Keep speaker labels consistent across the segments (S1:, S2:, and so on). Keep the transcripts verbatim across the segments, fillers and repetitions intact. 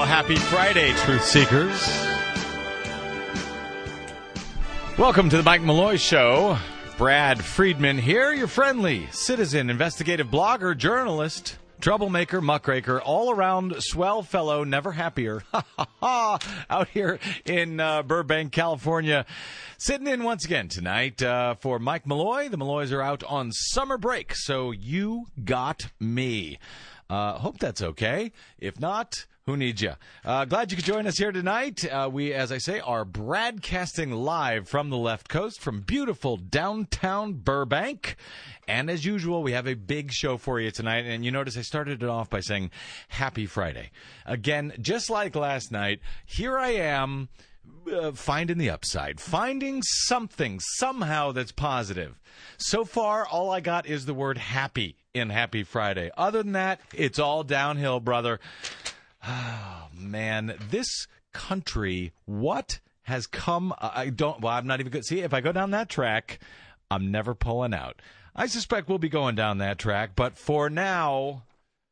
S1: Well, happy Friday, Truth Seekers. Welcome to the Mike Malloy Show. Brad Friedman here, your friendly citizen, investigative blogger, journalist, troublemaker, muckraker, all-around swell fellow, never happier. Out here in uh, Burbank, California. Sitting in once again tonight uh, for Mike Malloy. The Malloys are out on summer break, so you got me. Uh, hope that's okay. If not, who needs you? Uh, glad you could join us here tonight. Uh, we, as I say, are broadcasting live from the left coast, from beautiful downtown Burbank. And as usual, we have a big show for you tonight. And you notice I started it off by saying, Happy Friday. Again, just like last night, here I am uh, finding the upside, finding something somehow that's positive. So far, all I got is the word happy in Happy Friday. Other than that, it's all downhill, brother. Oh, man, this country, what has come? I don't, well, I'm not even good. See, if I go down that track, I'm never pulling out. I suspect we'll be going down that track, but for now,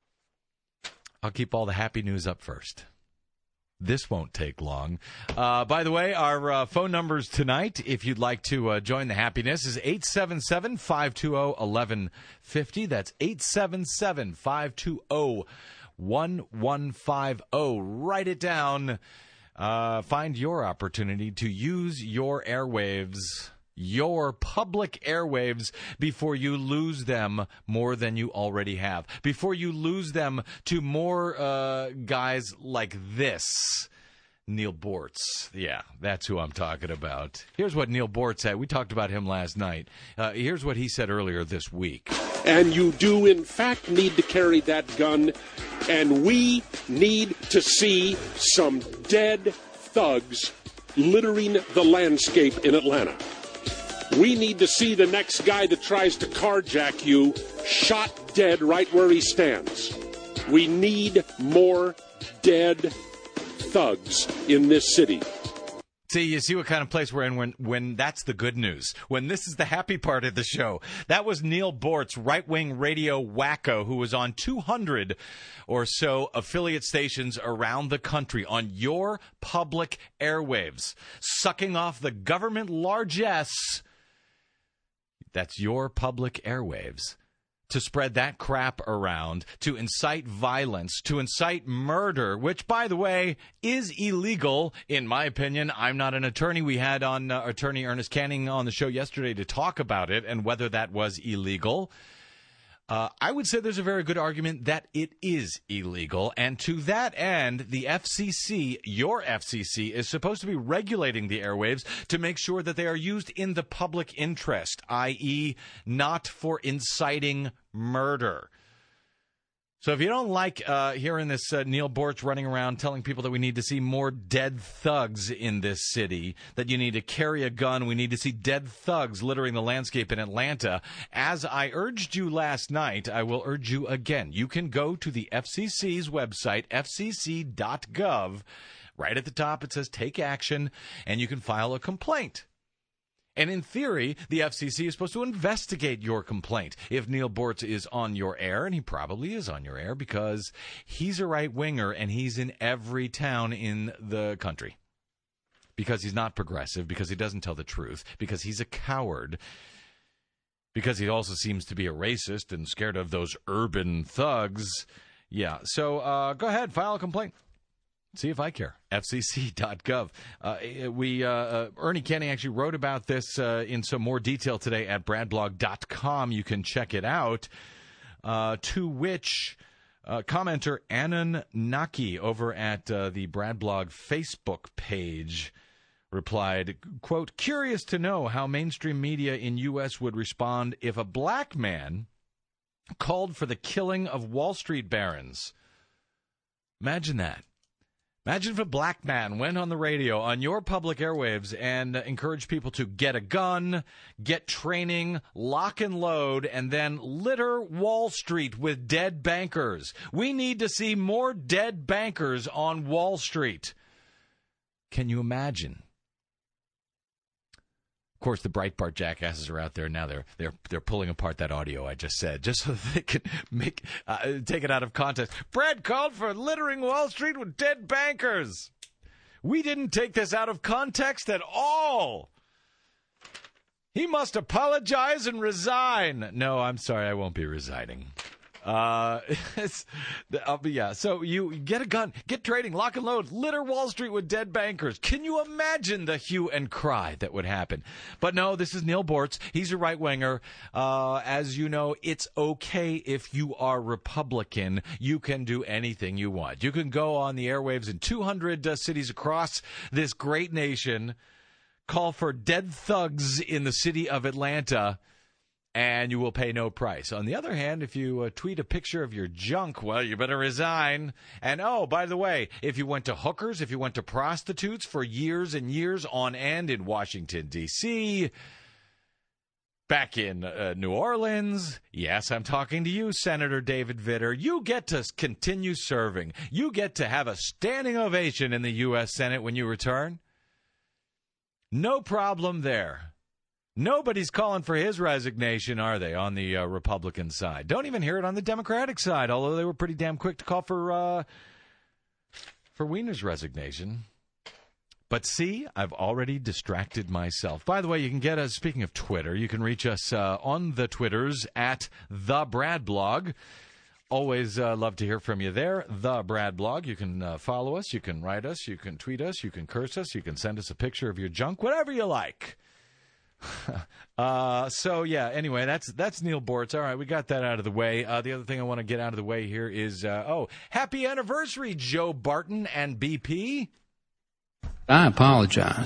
S1: I'll keep all the happy news up first. This won't take long. Uh, by the way, our uh, phone numbers tonight, if you'd like to uh, join the happiness, is eight seven seven, five two zero, one one five zero. That's eight seven seven, five two zero, one one five zero. Write it down. Uh, find your opportunity to use your airwaves, your public airwaves, before you lose them more than you already have. Before you lose them to more uh, guys like this. Neal Boortz. Yeah, that's who I'm talking about. Here's what Neal Boortz said. We talked about him last night. Uh, here's what he said earlier this week.
S2: And you do, in fact, need to carry that gun. And we need to see some dead thugs littering the landscape in Atlanta. We need to see the next guy that tries to carjack you shot dead right where he stands. We need more dead thugs in this city.
S1: See, you see what kind of place we're in when, when that's the good news, when this is the happy part of the show. That was Neal Boortz, right-wing radio wacko, who was on two hundred or so affiliate stations around the country on your public airwaves, sucking off the government largesse. That's your public airwaves. To spread that crap around, to incite violence, to incite murder, which, by the way, is illegal, in my opinion. I'm not an attorney. We had on uh, attorney Ernest Canning on the show yesterday to talk about it and whether that was illegal. Uh, I would say there's a very good argument that it is illegal, and to that end, the F C C, your F C C, is supposed to be regulating the airwaves to make sure that they are used in the public interest, that is not for inciting murder. So if you don't like uh, hearing this uh, Neal Boortz running around telling people that we need to see more dead thugs in this city, that you need to carry a gun, we need to see dead thugs littering the landscape in Atlanta, as I urged you last night, I will urge you again. You can go to the F C C's website, f c c dot gov. Right at the top it says take action, and you can file a complaint. And in theory, the F C C is supposed to investigate your complaint. If Neal Boortz is on your air, and he probably is on your air because he's a right-winger and he's in every town in the country. Because he's not progressive, because he doesn't tell the truth, because he's a coward, because he also seems to be a racist and scared of those urban thugs. Yeah, so uh, go ahead, file a complaint. See if I care. f c c dot gov. Uh, we uh, uh, Ernie Canning actually wrote about this uh, in some more detail today at brad blog dot com. You can check it out. Uh, to which uh, commenter Anan Naki over at uh, the Bradblog Facebook page replied, quote, curious to know how mainstream media in U S would respond if a black man called for the killing of Wall Street barons. Imagine that. Imagine if a black man went on the radio on your public airwaves and uh, encouraged people to get a gun, get training, lock and load, and then litter Wall Street with dead bankers. We need to see more dead bankers on Wall Street. Can you imagine? Of course, the Breitbart jackasses are out there now. They're they're they're pulling apart that audio I just said, just so they can make uh, take it out of context. Brad called for littering Wall Street with dead bankers. We didn't take this out of context at all. He must apologize and resign. No, I'm sorry, I won't be resigning. Uh, it's, uh, yeah, so you get a gun, get trading, lock and load, litter Wall Street with dead bankers. Can you imagine the hue and cry that would happen? But no, this is Neil Bortz. He's a right-winger. Uh, as you know, it's okay if you are Republican. You can do anything you want. You can go on the airwaves in two hundred uh, cities across this great nation, call for dead thugs in the city of Atlanta, and you will pay no price. On the other hand, if you uh, tweet a picture of your junk, well, you better resign. And, oh, by the way, if you went to hookers, if you went to prostitutes for years and years on end in Washington, D C, back in uh, New Orleans, yes, I'm talking to you, Senator David Vitter, you get to continue serving. You get to have a standing ovation in the U S Senate when you return. No problem there. Nobody's calling for his resignation, are they, on the uh, Republican side? Don't even hear it on the Democratic side, although they were pretty damn quick to call for uh, for Weiner's resignation. But see, I've already distracted myself. By the way, you can get us, speaking of Twitter, you can reach us uh, on the Twitters at The Brad Blog. Always uh, love to hear from you there, The Brad Blog. You can uh, follow us, you can write us, you can tweet us, you can curse us, you can send us a picture of your junk, whatever you like. uh, so, yeah, anyway, that's that's Neil Bortz. All right, we got that out of the way. Uh, the other thing I want to get out of the way here is, uh, oh, happy anniversary, Joe Barton and B P.
S3: I apologize.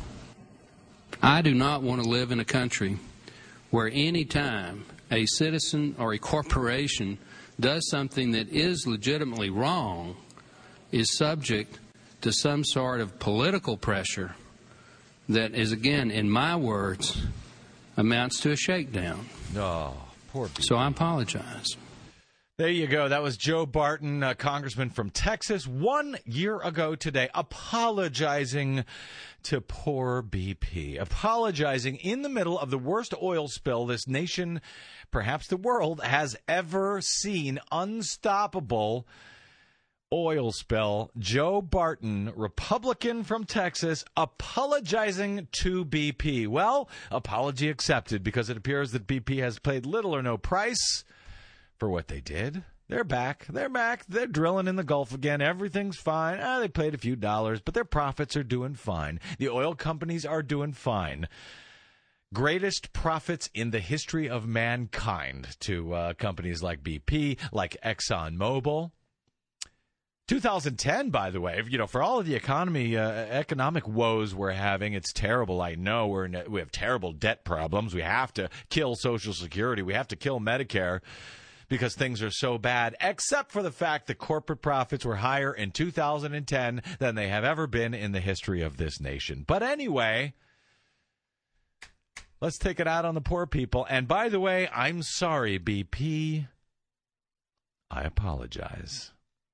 S3: I do not want to live in a country where any time a citizen or a corporation does something that is legitimately wrong is subject to some sort of political pressure that is, again, in my words, amounts to a shakedown.
S1: Oh, poor B P.
S3: So I apologize.
S1: There you go. That was Joe Barton, a congressman from Texas, one year ago today, apologizing to poor B P, apologizing in the middle of the worst oil spill this nation, perhaps the world, has ever seen. Unstoppable oil spill. Joe Barton, Republican from Texas, apologizing to B P. Well, apology accepted, because it appears that B P has paid little or no price for what they did. They're back. They're back. They're drilling in the Gulf again. Everything's fine. Ah, they paid a few dollars, but their profits are doing fine. The oil companies are doing fine. Greatest profits in the history of mankind to uh, companies like B P, like ExxonMobil. two thousand ten, by the way, you know, for all of the economy, uh, economic woes we're having, it's terrible. I know we're in a, we have terrible debt problems. We have to kill Social Security. We have to kill Medicare because things are so bad, except for the fact that corporate profits were higher in two thousand ten than they have ever been in the history of this nation. But anyway, let's take it out on the poor people. And by the way, I'm sorry, B P. I apologize.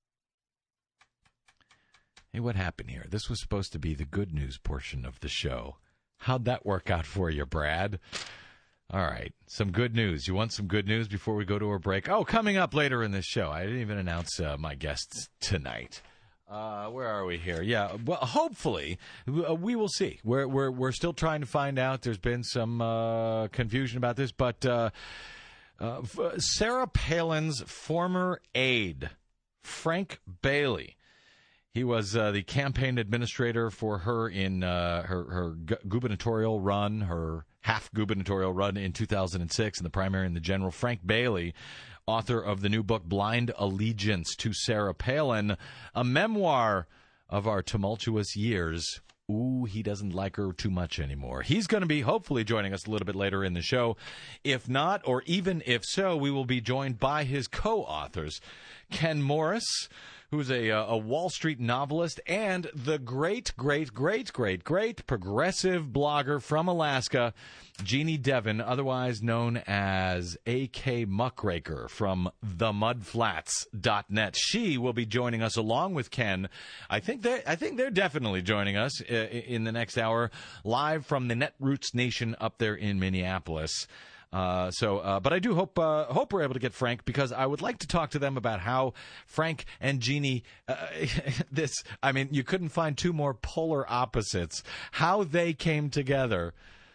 S1: Hey, what happened here? This was supposed to be the good news portion of the show. How'd that work out for you, Brad? All right, some good news. You want some good news before we go to our break? Oh, coming up later in this show. I didn't even announce uh, my guests tonight. Uh, where are we here? Yeah, well, hopefully, we will see. We're we're we're still trying to find out. There's been some uh, confusion about this, but uh, uh, Sarah Palin's former aide, Frank Bailey. He was uh, the campaign administrator for her in uh, her, her gu- gubernatorial run, her half-gubernatorial run in two thousand six in the primary and the general. Frank Bailey, author of the new book Blind Allegiance to Sarah Palin, a memoir of our tumultuous years. Ooh, he doesn't like her too much anymore. He's going to be hopefully joining us a little bit later in the show. If not, or even if so, we will be joined by his co-authors, Ken Morris, who's a, a Wall Street novelist, and the great, great, great, great, great progressive blogger from Alaska, Jeannie Devon, otherwise known as A K Muckraker from the mud flats dot net. She will be joining us along with Ken. I think they I think they're definitely joining us in the next hour, live from the Netroots Nation up there in Minneapolis. Uh, so, uh, but I do hope uh, hope we're able to get Frank, because I would like to talk to them about how Frank and Jeannie, uh, this, I mean, you couldn't find two more polar opposites, how they came together.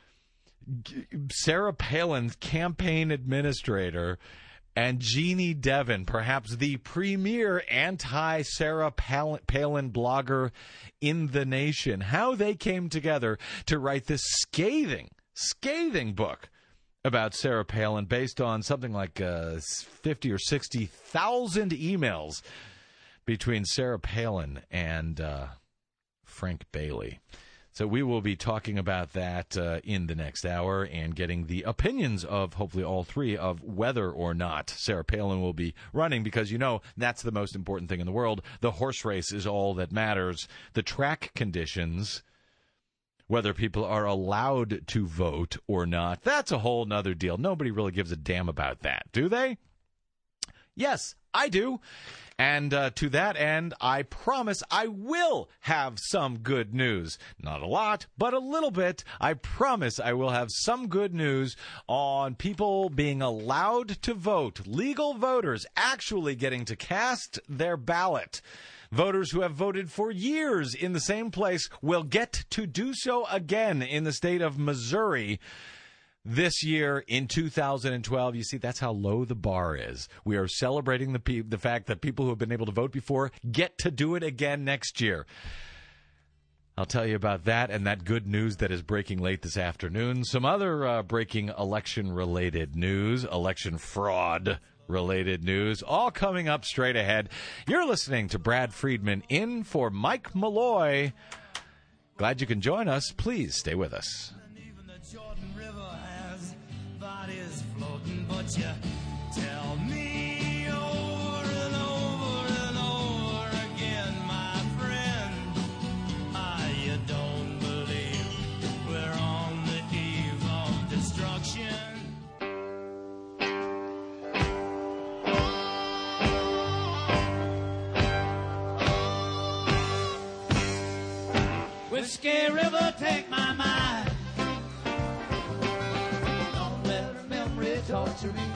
S1: Sarah Palin's campaign administrator and Jeannie Devon, perhaps the premier anti-Sarah Palin, Palin blogger in the nation, how they came together to write this scathing, scathing book about Sarah Palin based on something like uh, fifty or sixty thousand emails between Sarah Palin and uh, Frank Bailey. So we will be talking about that uh, in the next hour and getting the opinions of hopefully all three of whether or not Sarah Palin will be running, because, you know, that's the most important thing in the world. The horse race is all that matters. The track conditions, whether people are allowed to vote or not, that's a whole nother deal. Nobody really gives a damn about that, do they? Yes, I do. And uh, to that end, I promise I will have some good news. Not a lot, but a little bit. I promise I will have some good news on people being allowed to vote, legal voters actually getting to cast their ballot. Voters who have voted for years in the same place will get to do so again in the state of Missouri this year in two thousand twelve. You see, that's how low the bar is. We are celebrating the pe- the fact that people who have been able to vote before get to do it again next year. I'll tell you about that and that good news that is breaking late this afternoon. Some other uh, breaking election-related news, election fraud-related news, all coming up straight ahead. You're listening to Brad Friedman in for Mike Malloy. Glad you can join us. Please stay with us. But you tell me over and over and over again, my friend, I don't believe we're on the eve of destruction. Whiskey River, take my mind. Torture me.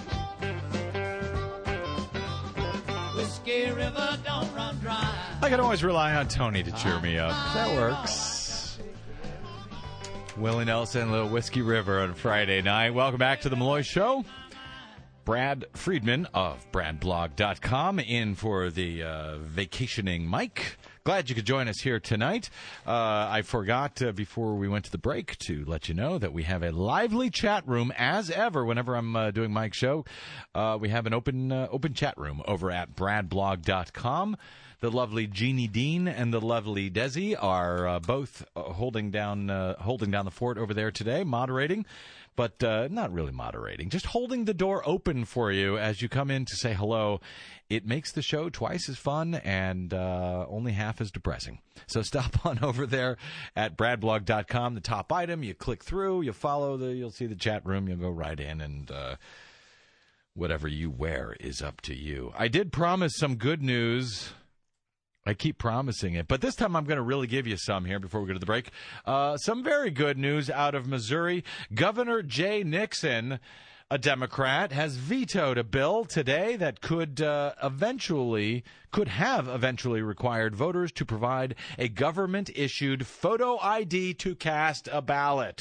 S1: Whiskey River, don't run dry. I can always rely on Tony to cheer me up. That works. Willie Nelson, Little Whiskey River on Friday night. Welcome back to the Malloy Show. Brad Friedman of brad blog dot com in for the uh, vacationing Mike. Glad you could join us here tonight. Uh, I forgot uh, before we went to the break to let you know that we have a lively chat room as ever. Whenever I'm uh, doing Mike's show, uh, we have an open uh, open chat room over at brad blog dot com. The lovely Jeannie Dean and the lovely Desi are uh, both uh, holding down uh, holding down the fort over there today, moderating. But uh, not really moderating, just holding the door open for you as you come in to say hello. It makes the show twice as fun and uh, only half as depressing. So stop on over there at brad blog dot com, the top item. You click through, you follow, the, you'll see the chat room. You'll go right in, and uh, whatever you wear is up to you. I did promise some good news. I keep promising it, but this time I'm going to really give you some here before we go to the break. Uh, some very good news out of Missouri. Governor Jay Nixon, a Democrat, has vetoed a bill today that could uh, eventually, could have eventually required voters to provide a government-issued photo I D to cast a ballot.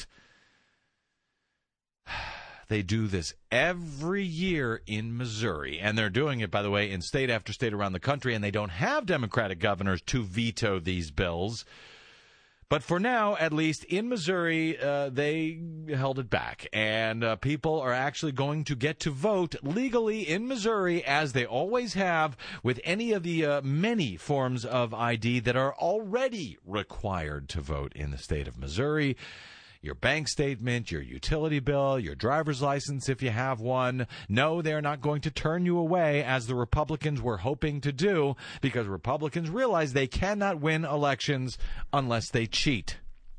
S1: They do this every year in Missouri, and they're doing it, by the way, in state after state around the country, and they don't have Democratic governors to veto these bills. But for now, at least in Missouri, uh, they held it back, and uh, people are actually going to get to vote legally in Missouri, as they always have, with any of the uh, many forms of I D that are already required to vote in the state of Missouri. your bank statement, your utility bill, your driver's license if you have one. No, they're not going to turn you away as the Republicans were hoping to do, because Republicans realize they cannot win elections unless they cheat.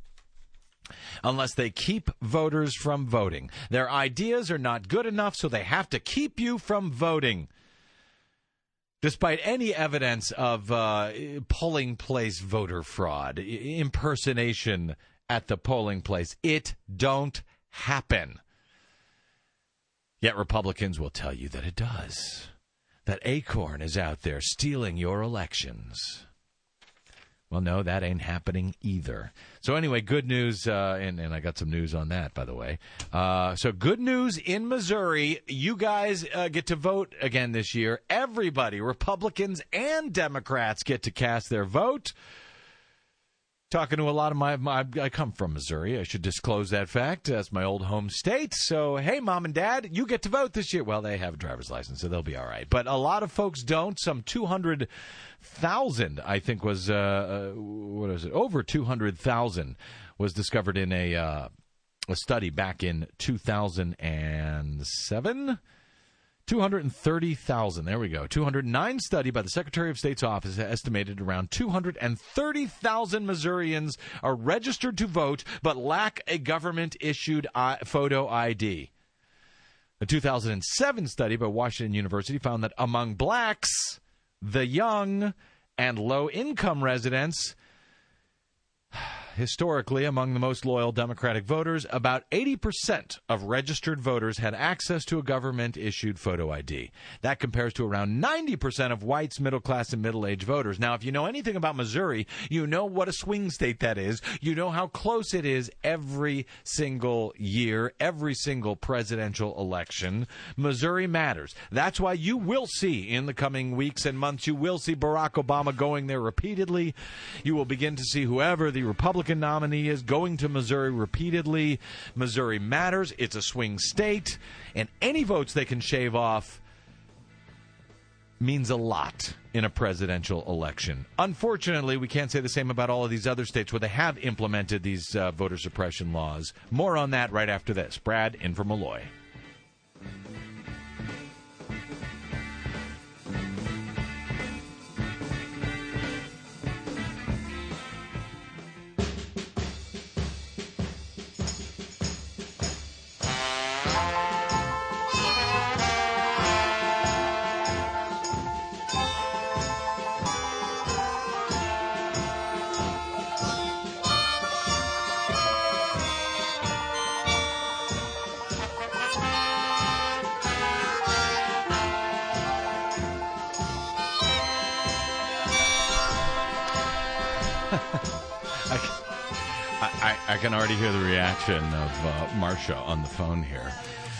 S1: Unless they keep voters from voting. Their ideas are not good enough, so they have to keep you from voting. Despite any evidence of uh, polling place voter fraud, impersonation at the polling place, it don't happen. Yet Republicans will tell you that it does. That Acorn is out there stealing your elections. Well, no, that ain't happening either. So anyway, good news, uh, and, and I got some news on that, by the way. Uh, so good news in Missouri. You guys uh, get to vote again this year. Everybody, Republicans and Democrats, get to cast their vote. Talking to a lot of my, my, I come from Missouri. I should disclose that fact. That's my old home state. So, hey, Mom and Dad, you get to vote this year. Well, they have a driver's license, so they'll be all right. But a lot of folks don't. Some two hundred thousand, I think, was, uh, uh, what is it, over two hundred thousand was discovered in a, uh, a study back in two thousand seven. two hundred thirty thousand. There we go. two hundred nine study by the Secretary of State's office estimated around two hundred thirty thousand Missourians are registered to vote but lack a government-issued photo I D. The two thousand seven study by Washington University found that among blacks, the young, and low-income residents, historically, among the most loyal Democratic voters, about eighty percent of registered voters had access to a government-issued photo I D. That compares to around ninety percent of whites, middle-class, and middle-aged voters. Now, if you know anything about Missouri, you know what a swing state that is. You know how close it is every single year, every single presidential election. Missouri matters. That's why you will see in the coming weeks and months, you will see Barack Obama going there repeatedly. You will begin to see whoever the Republican nominee is going to Missouri repeatedly. Missouri matters. It's a swing state, and any votes they can shave off means a lot in a presidential election. Unfortunately, we can't say the same about all of these other states where they have implemented these uh, voter suppression laws. More on that right after this. Brad in for Malloy. I can already hear the reaction of uh, Marcia on the phone here.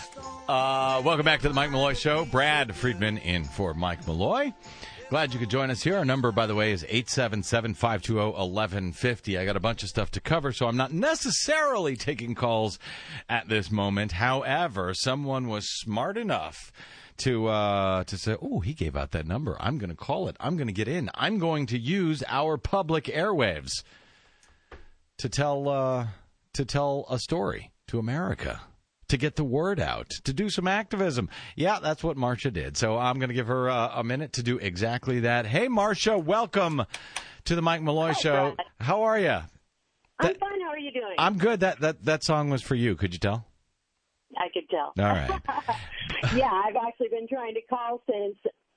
S1: Uh, welcome back to the Mike Malloy Show. Brad Friedman in for Mike Malloy. Glad you could join us here. Our number, by the way, is eight seven seven, five two zero, one one five zero. I got a bunch of stuff to cover, so I'm not necessarily taking calls at this moment. However, someone was smart enough to uh, to say, oh, he gave out that number. I'm going to call it. I'm going to get in. I'm going to use our public airwaves to tell uh, to tell a story to America, to get the word out, to do some activism. Yeah, that's what Marcia did. So I'm going to give her uh, a minute to do exactly that. Hey, Marcia, welcome to the Mike Malloy Hi, Show. Brad. How are you?
S4: I'm
S1: that,
S4: fine. How are you doing?
S1: I'm good. That, that, that song was for you. Could you tell?
S4: I could tell.
S1: All right.
S4: Yeah, I've actually been trying to call since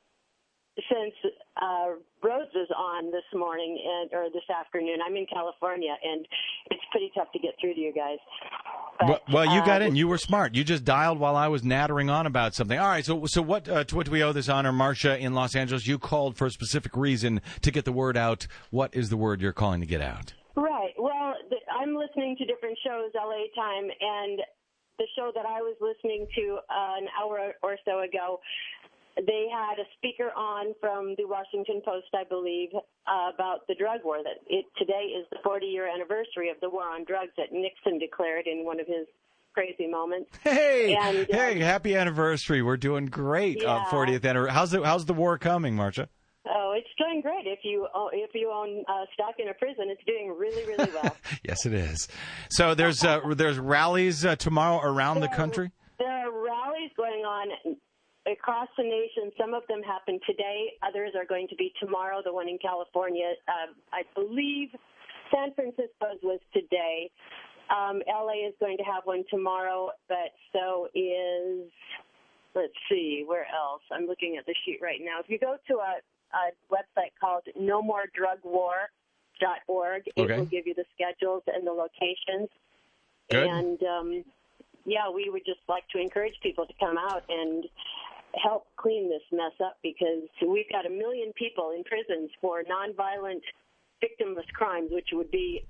S4: since uh, Rose was on this morning and or this afternoon. I'm in California, and it's pretty tough to get through to you guys. But,
S1: well, well, you got
S4: uh,
S1: in. You were smart. You just dialed while I was nattering on about something. All right. So, so what? Uh, to what do we owe this honor, Marcia in Los Angeles? You called for a specific reason to get the word out. What is the word you're calling to get out?
S4: Right. Well, the, I'm listening to different shows, L A time, and the show that I was listening to uh, an hour or so ago, they had a speaker on from the Washington Post, I believe, uh, about the drug war. That it today is the forty-year anniversary of the war on drugs that Nixon declared in one of his crazy moments.
S1: Hey,
S4: and, uh,
S1: hey, happy anniversary! We're doing great
S4: yeah.
S1: on fortieth anniversary. How's the How's the war coming, Marcia?
S4: Oh, it's doing great. If you oh, if you own uh, stock in a prison, it's doing really, really well.
S1: Yes, it is. So there's uh, there's rallies uh, tomorrow around
S4: there,
S1: the country?
S4: There are rallies going on across the nation. Some of them happen today. Others are going to be tomorrow. The one in California, uh, I believe San Francisco's was today. Um, L A is going to have one tomorrow, but so is, let's see, where else? I'm looking at the sheet right now. If you go to a, a website called no more drug war dot org,
S1: okay.
S4: It will give you the schedules and the locations.
S1: Good.
S4: And, um, yeah, we would just like to encourage people to come out and help clean this mess up, because we've got a million people in prisons for nonviolent, victimless crimes, which would be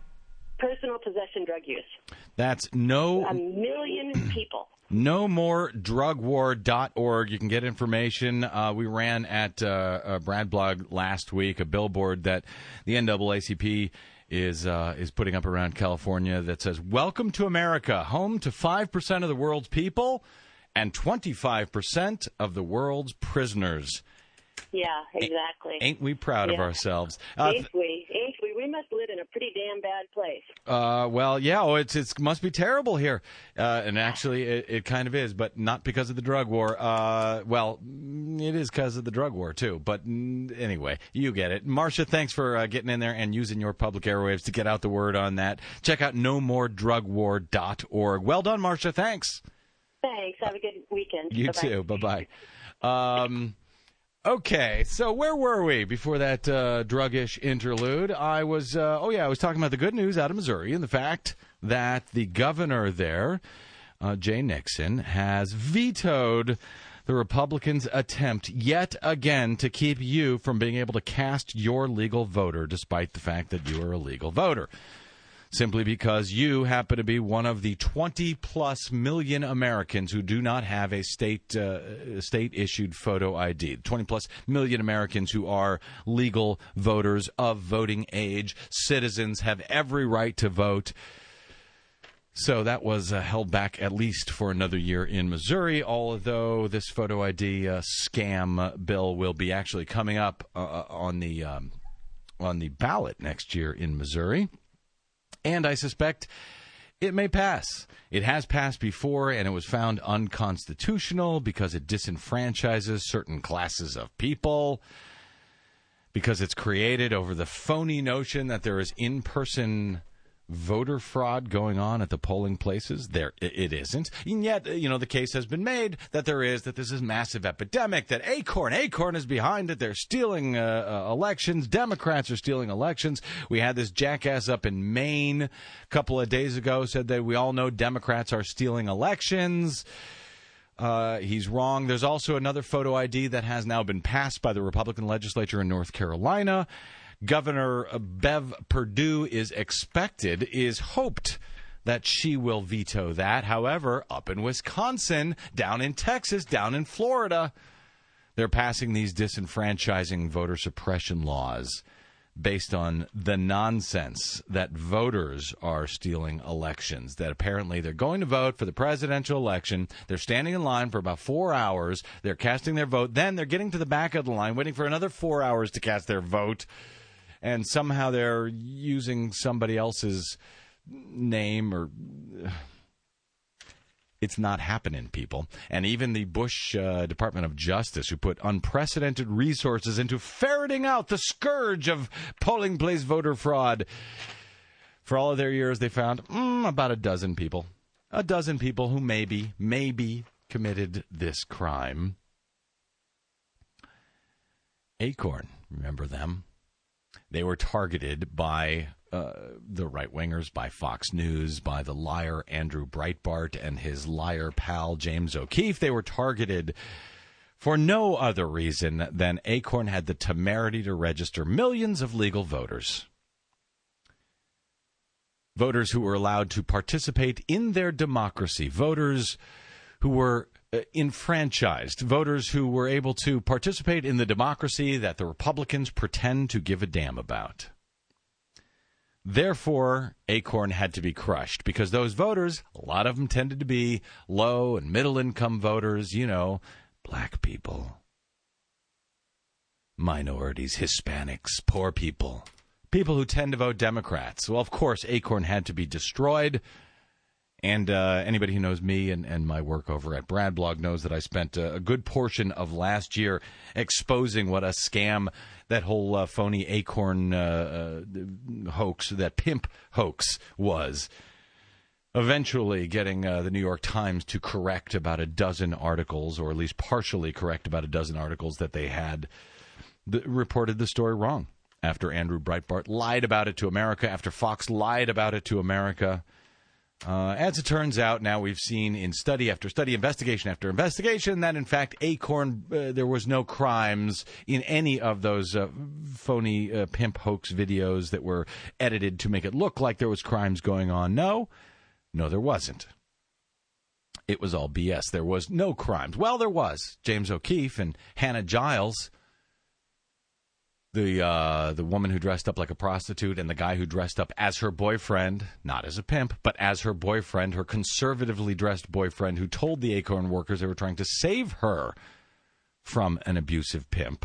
S4: personal possession drug use.
S1: That's no...
S4: A million people.
S1: no more drug war dot org. You can get information. Uh, we ran at uh, uh, Brad Blog last week a billboard that the N double A C P is uh, is putting up around California that says, "Welcome to America, home to five percent of the world's people and twenty-five percent of the world's prisoners."
S4: Yeah, exactly.
S1: Ain't we proud
S4: yeah.
S1: of ourselves? Uh,
S4: ain't we? Ain't we? We must live in a pretty damn bad place.
S1: Uh, well, yeah, oh, it's it must be terrible here, uh, and actually, it, it kind of is, but not because of the drug war. Uh, well, it is because of the drug war too. But anyway, you get it. Marcia, thanks for uh, getting in there and using your public airwaves to get out the word on that. Check out no more drug war dot org. Well done, Marcia. Thanks.
S4: Thanks. Have a good weekend.
S1: You
S4: Bye-bye.
S1: too. Bye bye. Um. Okay, so where were we before that uh, druggish interlude? I was, uh, oh yeah, I was talking about the good news out of Missouri and the fact that the governor there, uh, Jay Nixon, has vetoed the Republicans' attempt yet again to keep you from being able to cast your legal voter, despite the fact that you are a legal voter. Simply because you happen to be one of the twenty-plus million Americans who do not have a state uh, state-issued photo I D. twenty-plus million Americans who are legal voters of voting age. Citizens have every right to vote. So that was uh, held back at least for another year in Missouri, although this photo I D uh, scam bill will be actually coming up uh, on the um, on the ballot next year in Missouri. And I suspect it may pass. It has passed before, and it was found unconstitutional because it disenfranchises certain classes of people, because it's created over the phony notion that there is in-person voter fraud going on at the polling places. There it isn't. And yet, you know, the case has been made that there is, that this is a massive epidemic, that Acorn, Acorn is behind it. They're stealing uh, uh, elections. Democrats are stealing elections. We had this jackass up in Maine a couple of days ago said that we all know Democrats are stealing elections. Uh, he's wrong. There's also another photo I D that has now been passed by the Republican legislature in North Carolina. Governor Bev Perdue is expected, is hoped that she will veto that. However, up in Wisconsin, down in Texas, down in Florida, they're passing these disenfranchising voter suppression laws based on the nonsense that voters are stealing elections, that apparently they're going to vote for the presidential election. They're standing in line for about four hours. They're casting their vote. Then they're getting to the back of the line, waiting for another four hours to cast their vote. And somehow they're using somebody else's name, or it's not happening, people. And even the Bush uh, Department of Justice, who put unprecedented resources into ferreting out the scourge of polling place voter fraud, for all of their years, they found mm, about a dozen people, a dozen people who maybe, maybe committed this crime. Acorn, remember them? They were targeted by uh, the right-wingers, by Fox News, by the liar Andrew Breitbart and his liar pal James O'Keefe. They were targeted for no other reason than Acorn had the temerity to register millions of legal voters. Voters who were allowed to participate in their democracy. Voters who were Uh, enfranchised, voters who were able to participate in the democracy that the Republicans pretend to give a damn about. Therefore, Acorn had to be crushed, because those voters, a lot of them tended to be low and middle income voters, you know, black people. minorities, Hispanics, poor people, people who tend to vote Democrats. Well, of course, Acorn had to be destroyed. And uh, anybody who knows me and, and my work over at Bradblog knows that I spent a, a good portion of last year exposing what a scam that whole uh, phony Acorn uh, uh, hoax, that pimp hoax was. Eventually getting uh, the New York Times to correct about a dozen articles, or at least partially correct about a dozen articles that they had th- reported the story wrong. After Andrew Breitbart lied about it to America, after Fox lied about it to America. Uh, as it turns out, now we've seen in study after study, investigation after investigation, that in fact Acorn, uh, there was no crimes in any of those uh, phony uh, pimp hoax videos that were edited to make it look like there was crimes going on. No, no, there wasn't. It was all B S. There was no crimes. Well, there was. James O'Keefe and Hannah Giles, the uh, the woman who dressed up like a prostitute, and the guy who dressed up as her boyfriend, not as a pimp, but as her boyfriend, her conservatively dressed boyfriend, who told the Acorn workers they were trying to save her from an abusive pimp.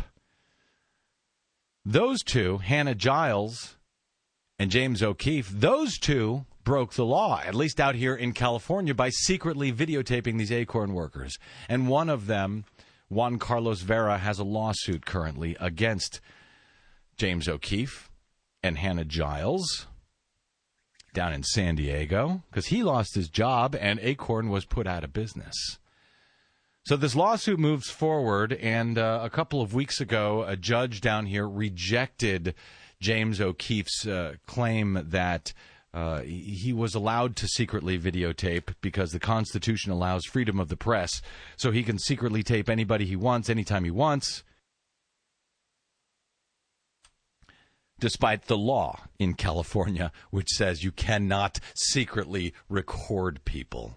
S1: Those two, Hannah Giles and James O'Keefe, those two broke the law, at least out here in California, by secretly videotaping these Acorn workers. And one of them, Juan Carlos Vera, has a lawsuit currently against James O'Keefe and Hannah Giles down in San Diego because he lost his job and Acorn was put out of business. So this lawsuit moves forward, and uh, a couple of weeks ago, a judge down here rejected James O'Keefe's uh, claim that uh, he was allowed to secretly videotape because the Constitution allows freedom of the press, so he can secretly tape anybody he wants, anytime he wants, despite the law in California, which says you cannot secretly record people.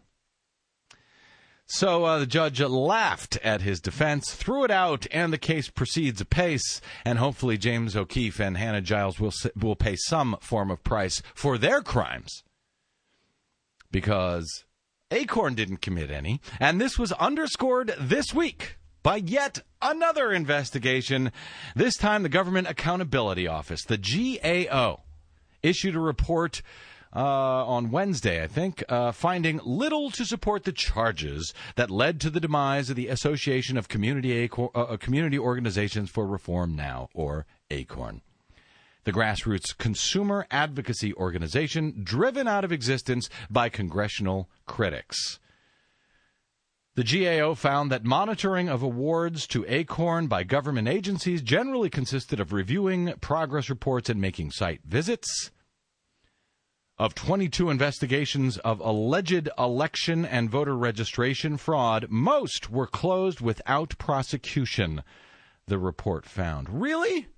S1: So uh, the judge laughed at his defense, threw it out, and the case proceeds apace. And hopefully James O'Keefe and Hannah Giles will will pay some form of price for their crimes, because Acorn didn't commit any. And this was underscored this week by yet another investigation. This time the Government Accountability Office, the G A O, issued a report Uh, on Wednesday, I think, uh, finding little to support the charges that led to the demise of the Association of Community, Acor- uh, Community Organizations for Reform Now, or ACORN. The grassroots consumer advocacy organization driven out of existence by congressional critics. The G A O found that monitoring of awards to ACORN by government agencies generally consisted of reviewing progress reports and making site visits. Of twenty-two investigations of alleged election and voter registration fraud, most were closed without prosecution, the report found. Really?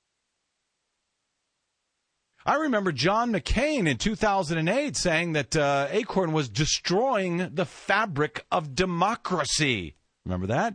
S1: I remember John McCain in two thousand eight saying that uh, ACORN was destroying the fabric of democracy. Remember that?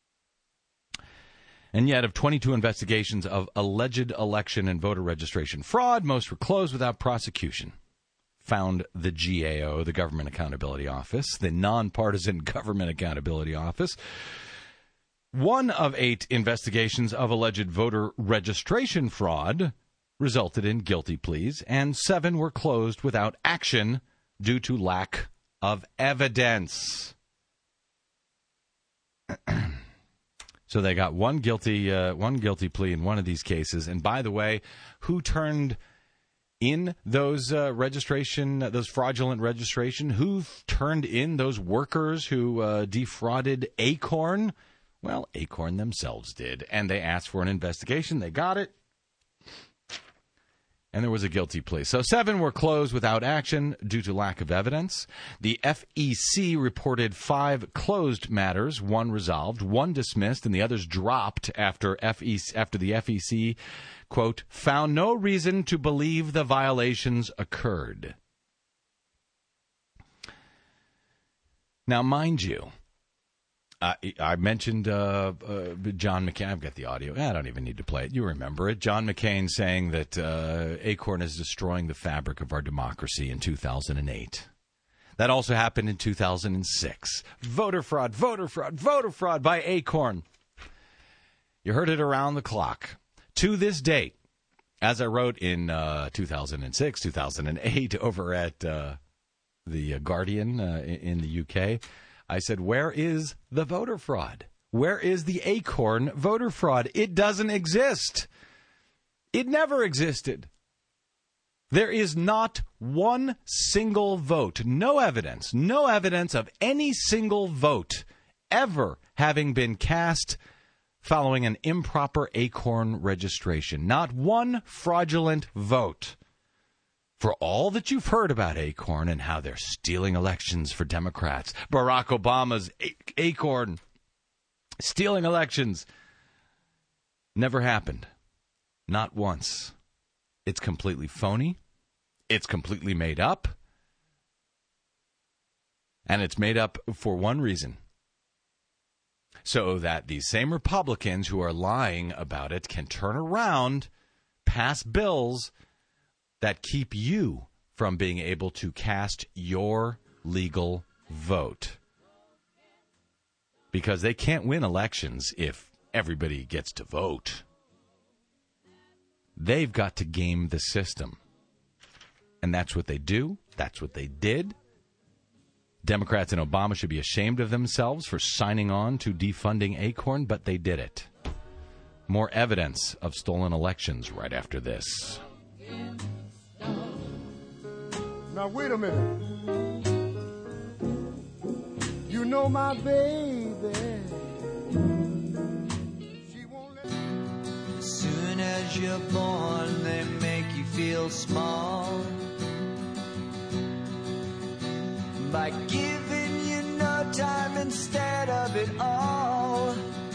S1: And yet, of twenty-two investigations of alleged election and voter registration fraud, most were closed without prosecution, found the G A O, the Government Accountability Office, the nonpartisan Government Accountability Office. One of eight investigations of alleged voter registration fraud resulted in guilty pleas, and seven were closed without action due to lack of evidence. So they got one guilty, uh, one guilty plea in one of these cases. And by the way, who turned in those uh, registration, those fraudulent registration? Who turned in those workers who uh, defrauded ACORN? Well, ACORN themselves did, and they asked for an investigation. They got it, and there was a guilty plea. So seven were closed without action due to lack of evidence. The F E C reported five closed matters, one resolved, one dismissed, and the others dropped after F E C, after the F E C, quote, found no reason to believe the violations occurred. Now, mind you, uh, I mentioned uh, uh, John McCain. I've got the audio. I don't even need to play it. You remember it. John McCain saying that uh, ACORN is destroying the fabric of our democracy in two thousand eight. That also happened in two thousand six. Voter fraud, voter fraud, voter fraud by ACORN. You heard it around the clock. To this date, as I wrote in uh, two thousand six, two thousand eight over at uh, the Guardian uh, in the U K, I said, where is the voter fraud? Where is the Acorn voter fraud? It doesn't exist. It never existed. There is not one single vote, no evidence, no evidence of any single vote ever having been cast following an improper Acorn registration. Not one fraudulent vote. For all that you've heard about Acorn and how they're stealing elections for Democrats, Barack Obama's A- Acorn stealing elections never happened. Not once. It's completely phony. It's completely made up. And it's made up for one reason. So that these same Republicans who are lying about it can turn around, pass bills that keep you from being able to cast your legal vote. Because they can't win elections if everybody gets to vote. They've got to game the system. And that's what they do. That's what they did. Democrats and Obama should be ashamed of themselves for signing on to defunding Acorn, but they did it. More evidence of stolen elections right after this.
S5: Now, wait a minute. You know my baby. She won't let me.
S6: As soon as you're born, they make you feel small by giving you no time instead of it all.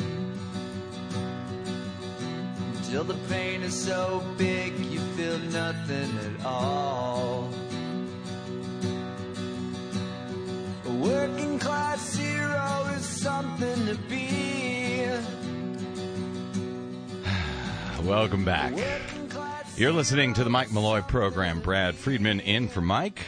S6: Till the pain is so big you feel nothing at all. A working class hero is something to be.
S1: Welcome back. You're listening to the Mike Malloy program. Brad Friedman in for Mike.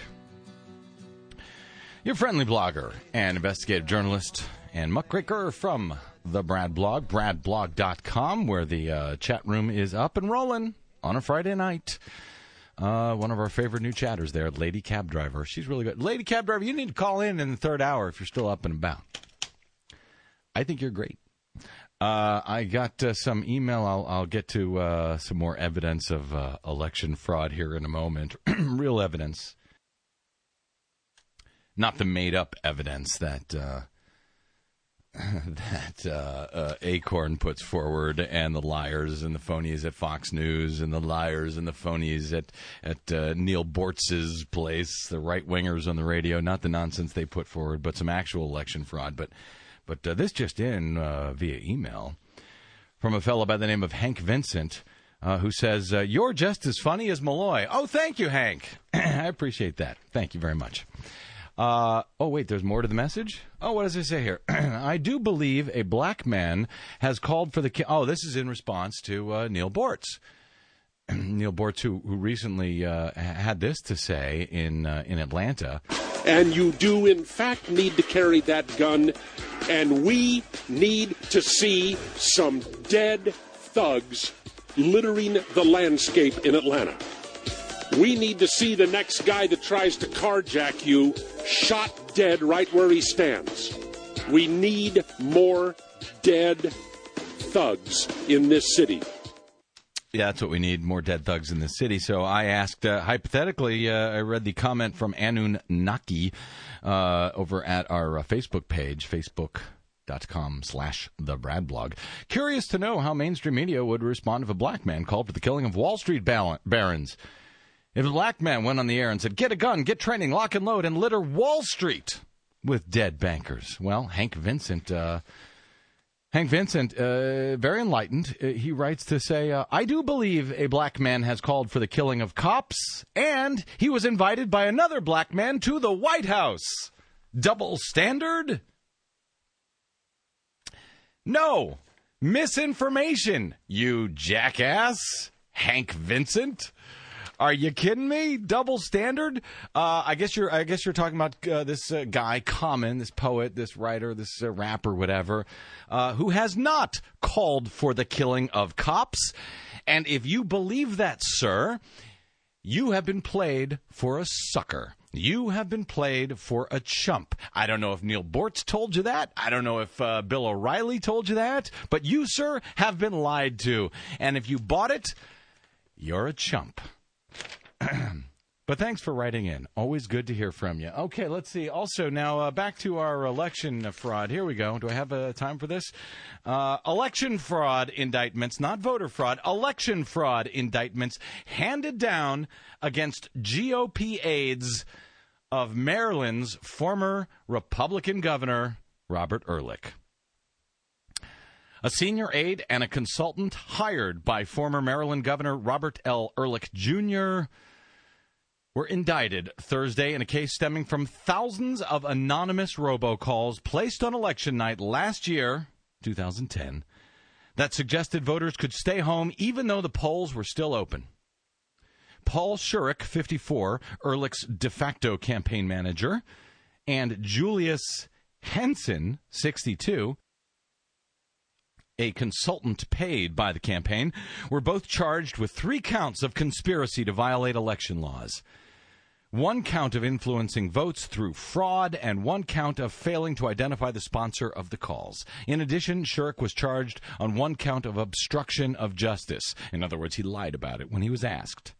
S1: Your friendly blogger and investigative journalist and muckraker from the Brad Blog, brad blog dot com, where the uh, chat room is up and rolling on a Friday night. Uh, one of our favorite new chatters there, Lady Cab Driver. She's really good. Lady Cab Driver, you need to call in in the third hour if you're still up and about. I think you're great. Uh, I got uh, some email. I'll, I'll get to uh, some more evidence of uh, election fraud here in a moment. Real evidence. Not the made-up evidence that uh, that uh, uh, Acorn puts forward, and the liars and the phonies at Fox News, and the liars and the phonies at at uh, Neil Bortz's place, the right-wingers on the radio. Not the nonsense they put forward, but some actual election fraud. But but uh, this just in uh, via email from a fellow by the name of Hank Vincent, uh, who says, uh, "You're just as funny as Malloy." Oh, thank you, Hank. I appreciate that. Thank you very much. Uh, oh, wait, there's more to the message? Oh, what does it say here? I do believe a black man has called for the... Ki- oh, this is in response to uh, Neil Bortz. Neil Bortz, who, who recently uh, had this to say in uh, in Atlanta.
S2: And you do, in fact, need to carry that gun. And we need to see some dead thugs littering the landscape in Atlanta. We need to see the next guy that tries to carjack you shot dead right where he stands. We need more dead thugs in this city.
S1: Yeah, that's what we need, more dead thugs in the city. So I asked, uh, hypothetically, uh, I read the comment from Anun Naki uh, over at our uh, Facebook page, facebook.com slash the Brad blog. Curious to know how mainstream media would respond if a black man called for the killing of Wall Street barons. If a black man went on the air and said, get a gun, get training, lock and load, and litter Wall Street with dead bankers. Well, Hank Vincent, uh, Hank Vincent, uh, very enlightened. Uh, he writes to say, uh, I do believe a black man has called for the killing of cops, and he was invited by another black man to the White House. Double standard? No. Misinformation, you jackass. Hank Vincent. Are you kidding me? Double standard? Uh, I guess you're. I guess you're talking about uh, this uh, guy, Common, this poet, this writer, this uh, rapper, whatever, uh, who has not called for the killing of cops. And if you believe that, sir, you have been played for a sucker. You have been played for a chump. I don't know if Neil Bortz told you that. I don't know if uh, Bill O'Reilly told you that. But you, sir, have been lied to. And if you bought it, you're a chump. But thanks for writing in. Always good to hear from you. Okay, let's see. Also, now uh, back to our election fraud. Here we go. Do I have uh, time for this? Uh, election fraud indictments, not voter fraud, election fraud indictments handed down against G O P aides of Maryland's former Republican governor, Robert Ehrlich. A senior aide and a consultant hired by former Maryland Governor Robert L. Ehrlich, Junior were indicted Thursday in a case stemming from thousands of anonymous robocalls placed on election night last year, two thousand ten, that suggested voters could stay home even though the polls were still open. Paul Shurik, fifty-four, Ehrlich's de facto campaign manager, and Julius Henson, sixty-two, a consultant paid by the campaign, were both charged with three counts of conspiracy to violate election laws. One count of influencing votes through fraud, and one count of failing to identify the sponsor of the calls. In addition, Shurik was charged on one count of obstruction of justice. In other words, he lied about it when he was asked.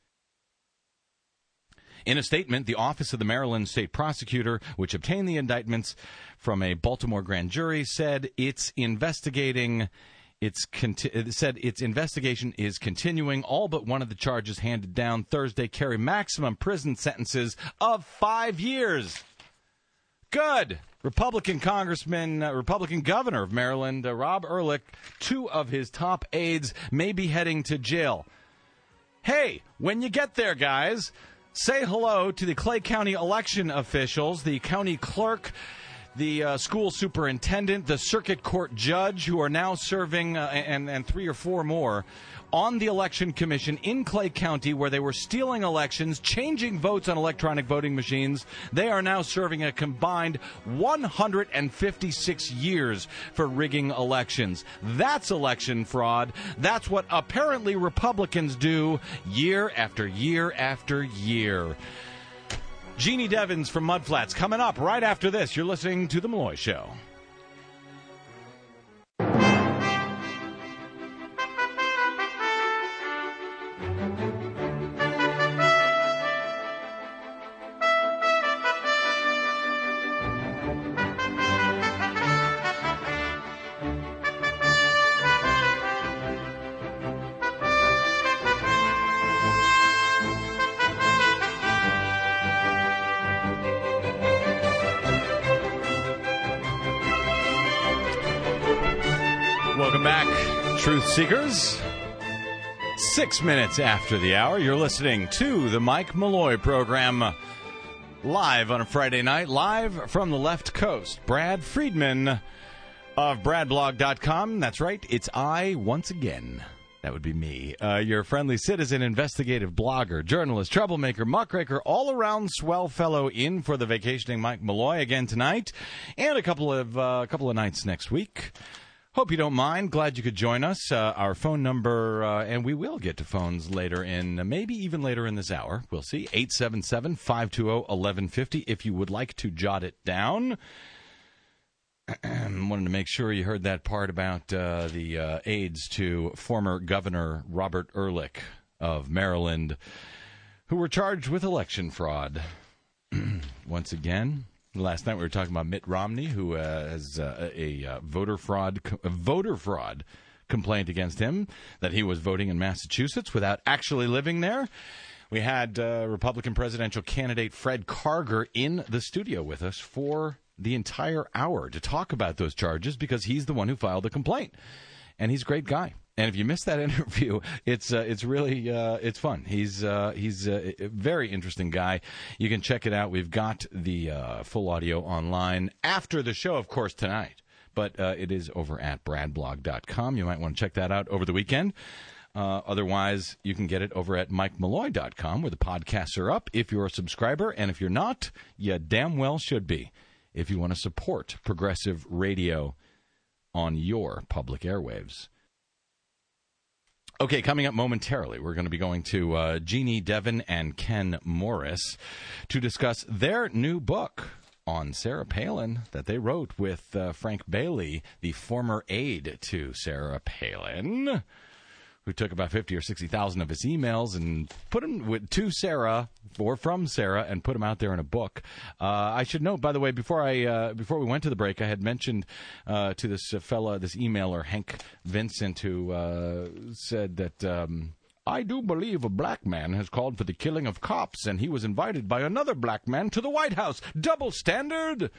S1: In a statement, the Office of the Maryland State Prosecutor, which obtained the indictments from a Baltimore grand jury, said it's investigating. It's conti- it said its investigation is continuing. All but one of the charges handed down Thursday carry maximum prison sentences of five years. Good. Republican Congressman, uh, Republican Governor of Maryland, uh, Rob Ehrlich, two of his top aides may be heading to jail. Hey, when you get there, guys, say hello to the Clay County election officials, the county clerk, the uh, school superintendent, the circuit court judge, who are now serving, uh, and, and three or four more, on the election commission in Clay County, where they were stealing elections, changing votes on electronic voting machines. They are now serving a combined one hundred fifty-six years for rigging elections. That's election fraud. That's what apparently Republicans do year after year after year. Jeannie Devins from Mudflats coming up right after this. You're listening to The Malloy Show. Welcome back, Truth Seekers. Six minutes after the hour, you're listening to the Mike Malloy program, live on a Friday night, live from the left coast. Brad Friedman of brad blog dot com. That's right, it's I once again. That would be me. Uh, your friendly citizen, investigative blogger, journalist, troublemaker, muckraker, all-around swell fellow in for the vacationing Mike Malloy again tonight, and a couple of uh, couple of nights next week. Hope you don't mind. Glad you could join us. Uh, our phone number, uh, and we will get to phones later in, uh, maybe even later in this hour. We'll see. eight seven seven, five two zero, one one five zero if you would like to jot it down. Wanted to make sure you heard that part about uh, the uh, aides to former Governor Robert Ehrlich of Maryland, who were charged with election fraud. Once again, last night we were talking about Mitt Romney, who uh, has uh, a, a voter fraud a voter fraud complaint against him, that he was voting in Massachusetts without actually living there. We had uh, Republican presidential candidate Fred Karger in the studio with us for the entire hour to talk about those charges, because he's the one who filed the complaint, and he's a great guy. And if you missed that interview, it's uh, it's really uh, it's fun. He's uh, he's a very interesting guy. You can check it out. We've got the uh, full audio online after the show, of course, tonight. But uh, it is over at brad blog dot com. You might want to check that out over the weekend. Uh, otherwise, you can get it over at mike malloy dot com, where the podcasts are up if you're a subscriber. And if you're not, you damn well should be if you want to support progressive radio on your public airwaves. Okay, coming up momentarily, we're going to be going to uh, Jeannie Devin and Ken Morris to discuss their new book on Sarah Palin that they wrote with uh, Frank Bailey, the former aide to Sarah Palin, who took about fifty or sixty thousand of his emails and put them with, to Sarah or from Sarah and put them out there in a book. Uh, I should note, by the way, before I uh, before we went to the break, I had mentioned uh, to this uh, fella, this emailer, Hank Vincent, who uh, said that um, I do believe a black man has called for the killing of cops, and he was invited by another black man to the White House. Double standard?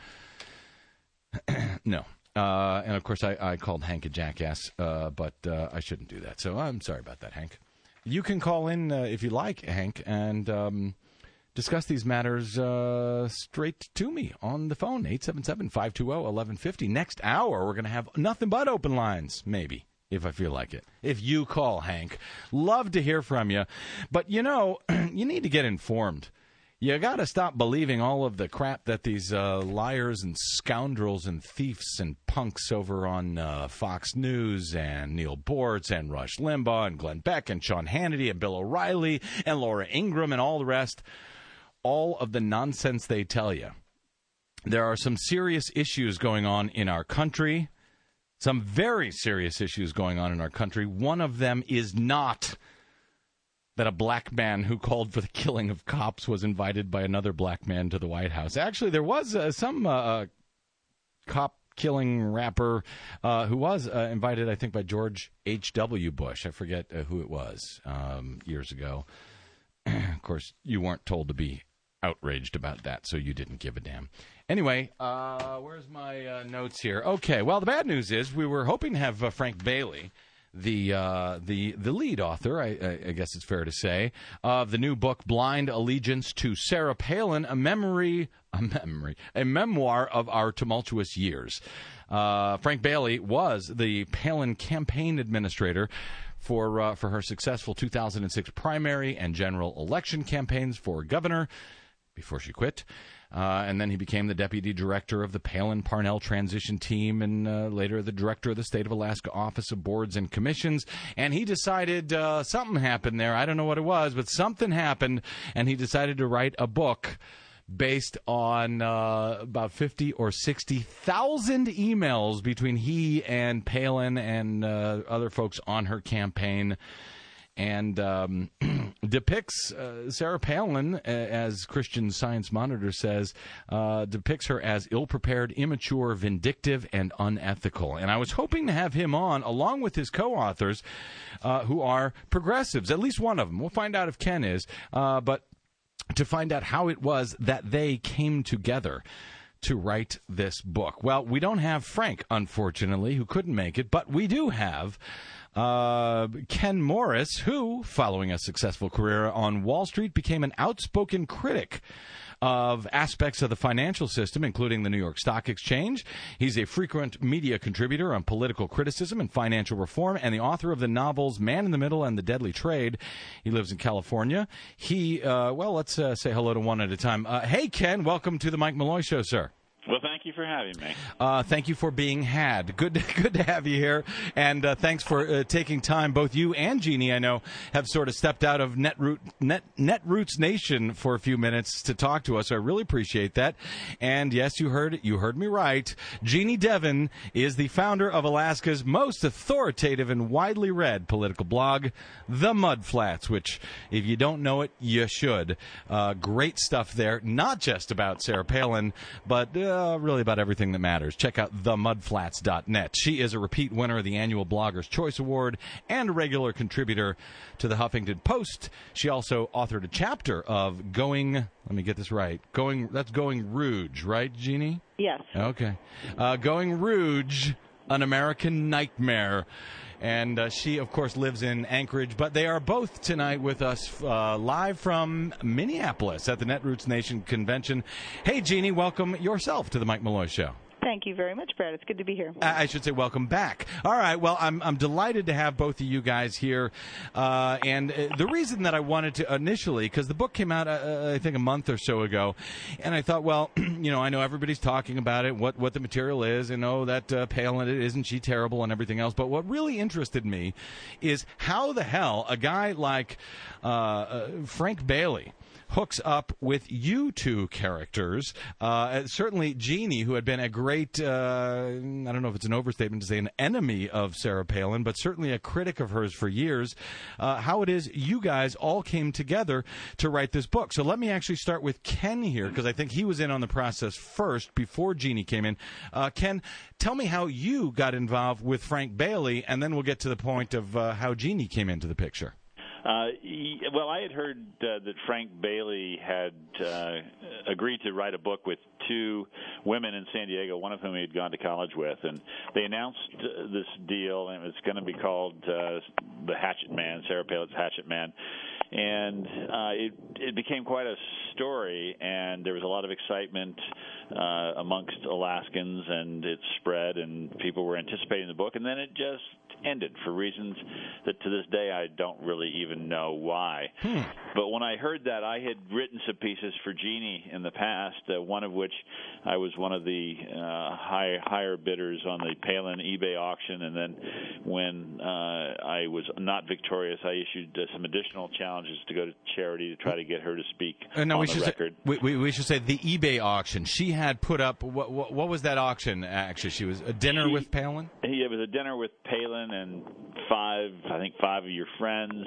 S1: No. Uh, and, of course, I, I called Hank a jackass, uh, but uh, I shouldn't do that. So I'm sorry about that, Hank. You can call in, uh, if you like, Hank, and um, discuss these matters uh, straight to me on the phone, eight seven seven, five two zero, one one five zero. Next hour, we're going to have nothing but open lines, maybe, if I feel like it. If you call, Hank. Love to hear from you. But, you know, you need to get informed. You got to stop believing all of the crap that these uh, liars and scoundrels and thieves and punks over on uh, Fox News and Neil Bortz and Rush Limbaugh and Glenn Beck and Sean Hannity and Bill O'Reilly and Laura Ingraham and all the rest, all of the nonsense they tell you. There are some serious issues going on in our country, some very serious issues going on in our country. One of them is not that a black man who called for the killing of cops was invited by another black man to the White House. Actually, there was uh, some uh, cop-killing rapper uh, who was uh, invited, I think, by George H W. Bush. I forget uh, who it was um, years ago. Of course, you weren't told to be outraged about that, so you didn't give a damn. Anyway, uh, where's my uh, notes here? Okay, well, the bad news is we were hoping to have uh, Frank Bailey, the uh, the the lead author, I, I guess it's fair to say, of the new book Blind Allegiance to Sarah Palin, a memory, a memory, a memoir of our tumultuous years. Uh, Frank Bailey was the Palin campaign administrator for uh, for her successful two thousand six primary and general election campaigns for governor before she quit. Uh, and then he became the deputy director of the Palin-Parnell transition team and uh, later the director of the State of Alaska Office of Boards and Commissions. And he decided uh, something happened there. I don't know what it was, but something happened, and he decided to write a book based on uh, about fifty or sixty thousand emails between he and Palin and uh, other folks on her campaign. And um, depicts uh, Sarah Palin, uh, as Christian Science Monitor says, uh, depicts her as ill-prepared, immature, vindictive, and unethical. And I was hoping to have him on, along with his co-authors, uh, who are progressives, at least one of them. We'll find out if Ken is, uh, but to find out how it was that they came together to write this book. Well, we don't have Frank, unfortunately, who couldn't make it, but we do have Uh, Ken Morris, who, following a successful career on Wall Street, became an outspoken critic of aspects of the financial system, including the New York Stock Exchange. He's a frequent media contributor on political criticism and financial reform, and the author of the novels Man in the Middle and The Deadly Trade. He lives in California. He, uh, well, let's uh, say hello to one at a time. Uh, hey, Ken, welcome to the Mike Malloy Show, sir.
S7: Well, thank you for having me.
S1: Uh, thank you for being had. Good, to, good to have you here, and uh, thanks for uh, taking time. Both you and Jeannie, I know, have sort of stepped out of Netroot, Net, Netroots Nation for a few minutes to talk to us. So I really appreciate that. And yes, you heard you heard me right. Jeannie Devin is the founder of Alaska's most authoritative and widely read political blog, The Mudflats, which, if you don't know it, you should. Uh, great stuff there, not just about Sarah Palin, but Uh, Uh, really about everything that matters. Check out the mudflats dot net. She is a repeat winner of the annual Blogger's Choice Award and a regular contributor to the Huffington Post. She also authored a chapter of Going, let me get this right, Going, that's Going Rouge, right, Jeannie?
S4: Yes.
S1: Okay. Uh, Going Rouge, An American Nightmare. And uh, she, of course, lives in Anchorage. But they are both tonight with us uh, live from Minneapolis at the Netroots Nation Convention. Hey, Jeannie, welcome yourself to the Mike Malloy Show.
S7: Thank you very much, Brad. It's good to be here.
S1: I should say welcome back. All right. Well, I'm I'm delighted to have both of you guys here. Uh, and uh, the reason that I wanted to initially, because the book came out, uh, I think, a month or so ago, and I thought, well, you know, I know everybody's talking about it, what, what the material is, and oh, that uh, Palin, isn't she terrible, and everything else. But what really interested me is how the hell a guy like uh, uh, Frank Bailey hooks up with you two characters. Uh, certainly Jeannie, who had been a great, uh, I don't know if it's an overstatement to say an enemy of Sarah Palin, but certainly a critic of hers for years, uh, how it is you guys all came together to write this book. So let me actually start with Ken here, because I think he was in on the process first before Jeannie came in. Uh, Ken, tell me how you got involved with Frank Bailey, and then we'll get to the point of uh, how Jeannie came into the picture.
S8: Uh, he, well, I had heard uh, that Frank Bailey had uh, agreed to write a book with two women in San Diego, one of whom he had gone to college with, and they announced uh, this deal, and it was going to be called uh, The Hatchet Man, Sarah Palin's Hatchet Man. And uh, it, it became quite a story, and there was a lot of excitement uh, amongst Alaskans, and it spread, and people were anticipating the book, and then it just ended for reasons that to this day I don't really even know why. Hmm. But when I heard that, I had written some pieces for Jeannie in the past, uh, one of which I was one of the uh, high, higher bidders on the Palin eBay auction, and then when uh, I was not victorious, I issued uh, some additional challenges to go to charity to try to get her to speak
S1: uh, no,
S8: on
S1: we
S8: the
S1: should
S8: record.
S1: Say, we, we should say the eBay auction. She had put up, what, what, what was that auction, actually? She was a dinner
S8: she,
S1: with Palin?
S8: Yeah, it was a dinner with Palin and five, I think five of your friends,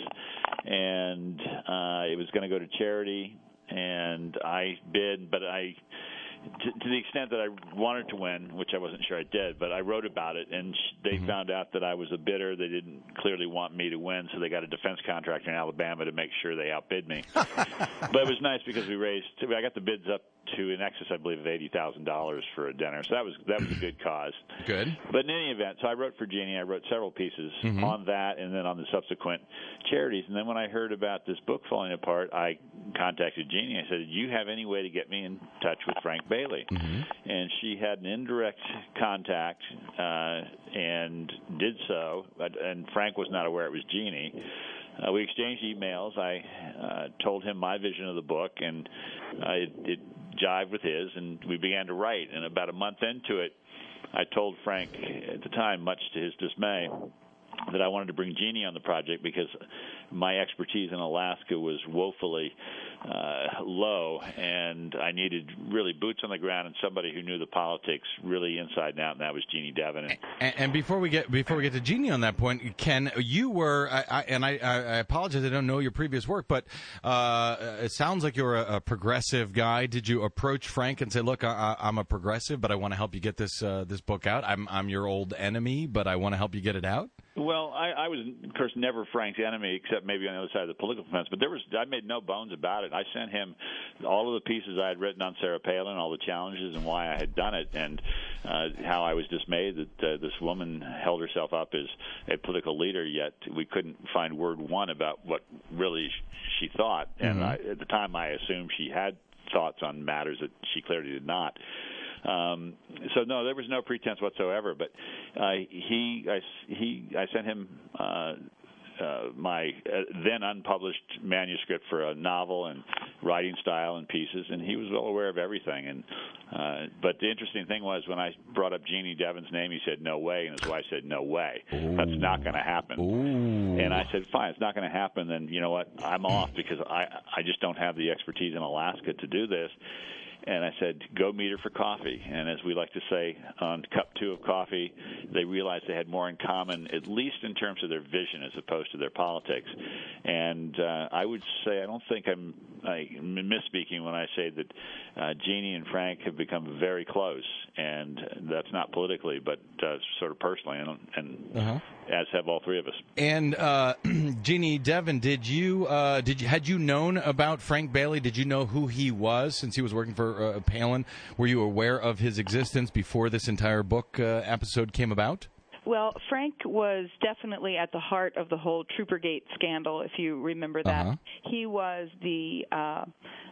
S8: and uh, it was going to go to charity, and I bid, but I, to, to the extent that I wanted to win, which I wasn't sure I did, but I wrote about it, and sh- they mm-hmm. found out that I was a bidder. They didn't clearly want me to win, so they got a defense contractor in Alabama to make sure they outbid me. But it was nice because we raised, I got the bids up to in excess, I believe, of eighty thousand dollars for a dinner. So that was that was a good cause.
S1: Good.
S8: But in any event, so I wrote for Jeannie. I wrote several pieces mm-hmm. on that and then on the subsequent charities. And then when I heard about this book falling apart, I contacted Jeannie. I said, do you have any way to get me in touch with Frank Bailey? Mm-hmm. And she had an indirect contact uh, and did so. And Frank was not aware it was Jeannie. Uh, we exchanged emails. I uh, told him my vision of the book, and uh, it, it jived with his, and we began to write. And about a month into it, I told Frank at the time, much to his dismay, that I wanted to bring Jeannie on the project because my expertise in Alaska was woefully uh, low, and I needed really boots on the ground and somebody who knew the politics really inside and out, and that was Jeannie Devon.
S1: And, and before we get before we get to Jeannie on that point, Ken, you were, I, I, and I, I apologize, I don't know your previous work, but uh, it sounds like you're a, a progressive guy. Did you approach Frank and say, "Look, I, I'm a progressive, but I want to help you get this uh, this book out. I'm I'm your old enemy, but I want to help you get it out"?
S8: Well, I, I was, of course, never Frank's enemy, except maybe on the other side of the political fence. But there was, I made no bones about it. I sent him all of the pieces I had written on Sarah Palin, all the challenges and why I had done it, and uh, how I was dismayed that uh, this woman held herself up as a political leader, yet we couldn't find word one about what really she thought. And mm-hmm. I, at the time, I assumed she had thoughts on matters that she clearly did not. Um, so no, there was no pretense whatsoever. But uh, he, I, he, I sent him uh, uh, my uh, then unpublished manuscript for a novel and writing style and pieces, and he was well aware of everything. And uh, but the interesting thing was when I brought up Jeannie Devon's name, he said no way, and his wife said no way, Ooh. That's not going to happen.
S1: Ooh.
S8: And I said fine, it's not going to happen. Then you know what, I'm off because I I just don't have the expertise in Alaska to do this. And I said, go meet her for coffee. And as we like to say on cup two of coffee, they realized they had more in common, at least in terms of their vision as opposed to their politics. And uh, I would say I don't think I'm, I'm misspeaking when I say that uh, Jeannie and Frank have become very close. And that's not politically, but uh, sort of personally, and, and uh-huh. as have all three of us.
S1: And uh, Jeannie Devon, did you uh, did you had you known about Frank Bailey? Did you know who he was since he was working for uh, Palin? Were you aware of his existence before this entire book uh, episode came about?
S7: Well, Frank was definitely at the heart of the whole Troopergate scandal, if you remember that. Uh-huh. He was the uh,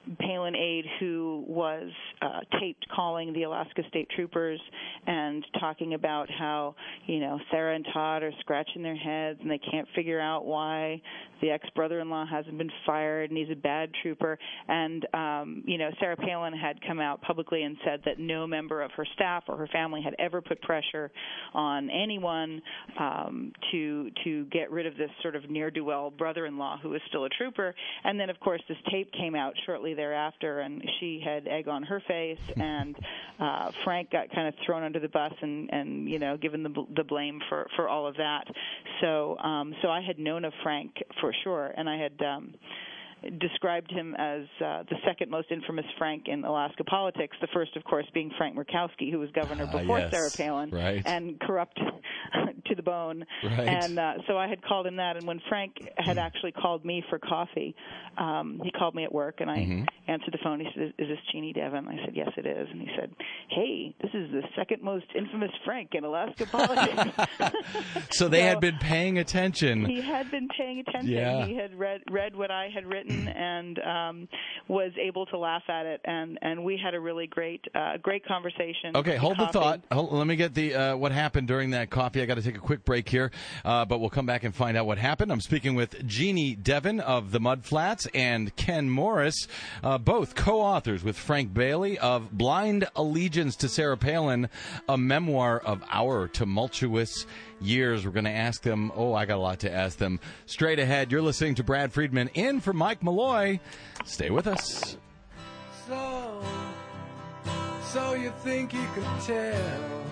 S7: Palin aide who was uh, taped calling the Alaska State Troopers and talking about how, you know, Sarah and Todd are scratching their heads and they can't figure out why the ex-brother-in-law hasn't been fired and he's a bad trooper. And, um, you know, Sarah Palin had come out publicly and said that no member of her staff or her family had ever put pressure on anyone um, to to get rid of this sort of ne'er-do-well brother-in-law who was still a trooper. And then, of course, this tape came out shortly thereafter, and she had egg on her face, and uh, Frank got kind of thrown under the bus and, and you know, given the, the blame for, for all of that. So, um, so I had known of Frank for sure, and I had um, described him as uh, the second most infamous Frank in Alaska politics, the first, of course, being Frank Murkowski, who was governor before
S1: uh, yes.
S7: Sarah Palin,
S1: right.
S7: and corrupt to the bone.
S1: Right.
S7: And uh, so I had called him that, and when Frank had actually called me for coffee, um, he called me at work, and I mm-hmm. answered the phone. He said, is this Jeannie Devin? I said, yes, it is. And he said, hey, this is the second most infamous Frank in Alaska politics.
S1: So they
S7: so
S1: had been paying attention.
S7: He had been paying attention.
S1: Yeah.
S7: He had read read what I had written and um, was able to laugh at it, and, and we had a really great uh, great conversation.
S1: Okay, hold
S7: coffee.
S1: the thought. Hold, let me get the uh, what happened during that coffee. I got to take a quick break here, uh, but we'll come back and find out what happened. I'm speaking with Jeannie Devin of the Mudflats and Ken Morris, uh, both co-authors with Frank Bailey of Blind Allegiance to Sarah Palin, a memoir of our tumultuous years. We're going to ask them, oh, I got a lot to ask them. Straight ahead, you're listening to Brad Friedman in for Mike Malloy. Stay with us.
S9: So, so you think you could tell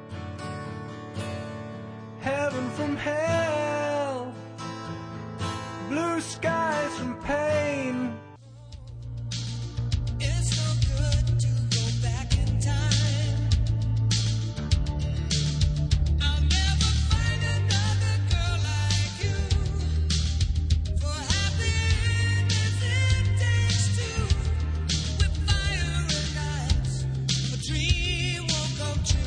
S9: heaven from hell, blue skies from pain. It's no good to go back in time. I'll never find another girl like you. For happiness it takes two, with fire and ice, a dream won't come true.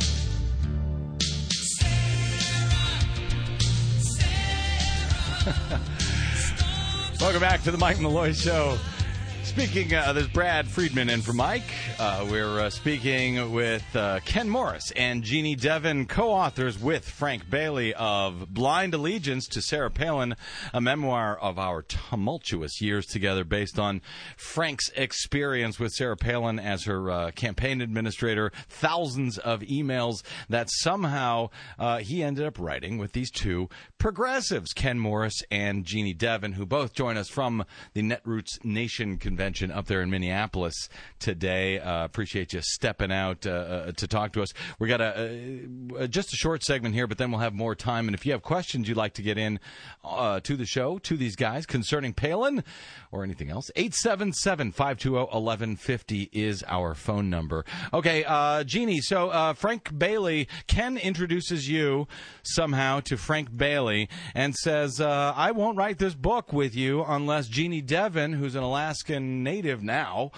S1: Welcome back to the Mike Malloy Show. Speaking, uh, there's Brad Friedman in for Mike. Uh, we're uh, speaking with uh, Ken Morris and Jeannie Devin, co-authors with Frank Bailey of Blind Allegiance to Sarah Palin, a memoir of our tumultuous years together based on Frank's experience with Sarah Palin as her uh, campaign administrator, thousands of emails that somehow uh, he ended up writing with these two progressives, Ken Morris and Jeannie Devin, who both join us from the Netroots Nation Convention up there in Minneapolis today. Uh, appreciate you stepping out uh, uh, to talk to us. We got a uh, just a short segment here, but then we'll have more time. And if you have questions you'd like to get in uh, to the show, to these guys concerning Palin or anything else, eight seven seven, five two zero, one one five zero is our phone number. Okay, uh, Jeannie, so uh, Frank Bailey, Ken introduces you somehow to Frank Bailey and says, uh, I won't write this book with you unless Jeannie Devin, who's an Alaskan native now,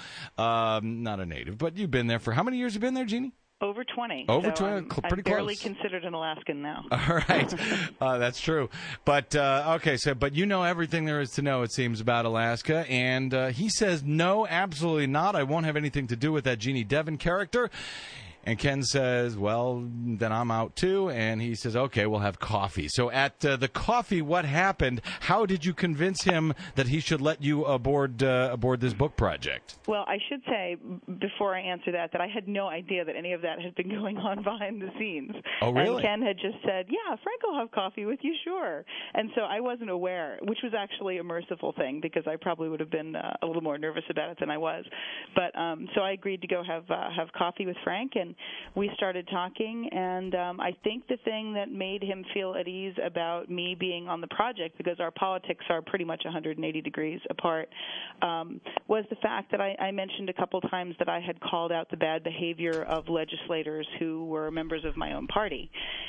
S1: um, not a native, but you've been there for how many years have you been there, Jeannie?
S7: Over twenty.
S1: Over
S7: so
S1: twenty,
S7: I'm,
S1: pretty
S7: I'm barely
S1: close.
S7: considered an Alaskan now.
S1: All right, uh, that's true. But uh, okay, so but you know everything there is to know, it seems, about Alaska. And uh, he says, no, absolutely not. I won't have anything to do with that Jeannie Devin character. And Ken says, well, then I'm out too. And he says, okay, we'll have coffee. So at uh, the coffee, what happened? How did you convince him that he should let you aboard uh, aboard this book project?
S7: Well, I should say, before I answer that, that I had no idea that any of that had been going on behind the scenes.
S1: Oh, really?
S7: And Ken had just said, yeah, Frank will have coffee with you, sure. And so I wasn't aware, which was actually a merciful thing because I probably would have been uh, a little more nervous about it than I was. But um, so I agreed to go have uh, have coffee with Frank, and we started talking, and um, I think the thing that made him feel at ease about me being on the project, because our politics are pretty much one hundred eighty degrees apart, um, was the fact that I, I mentioned a couple times that I had called out the bad behavior of legislators who were members of my own party.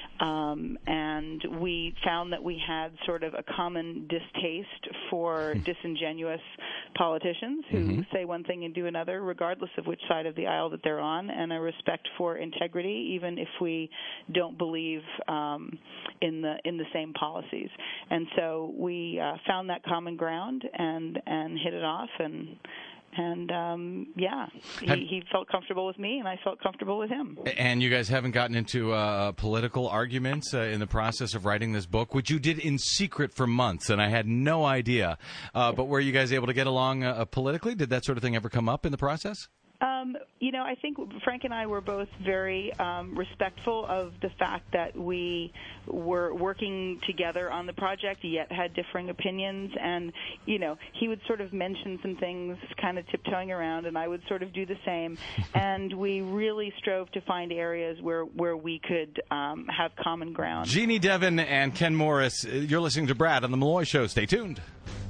S7: Um, and we found that we had sort of a common distaste for disingenuous politicians who mm-hmm. say one thing and do another, regardless of which side of the aisle that they're on, and a respect for integrity, even if we don't believe um, in the in the same policies. And so we uh, found that common ground and and hit it off, and And um, yeah, he,
S1: Have-
S7: he felt comfortable with me, and I felt comfortable with him.
S1: And you guys haven't gotten into uh, political arguments uh, in the process of writing this book, which you did in secret for months, and I had no idea. Uh, but were you guys able to get along uh, politically? Did that sort of thing ever come up in the process?
S7: Um, you know, I think Frank and I were both very um, respectful of the fact that we were working together on the project, yet had differing opinions. And, you know, he would sort of mention some things kind of tiptoeing around, and I would sort of do the same. And we really strove to find areas where, where we could um, have common ground.
S1: Jeannie Devin and Ken Morris, uh, you're listening to Brad on The Malloy Show. Stay tuned.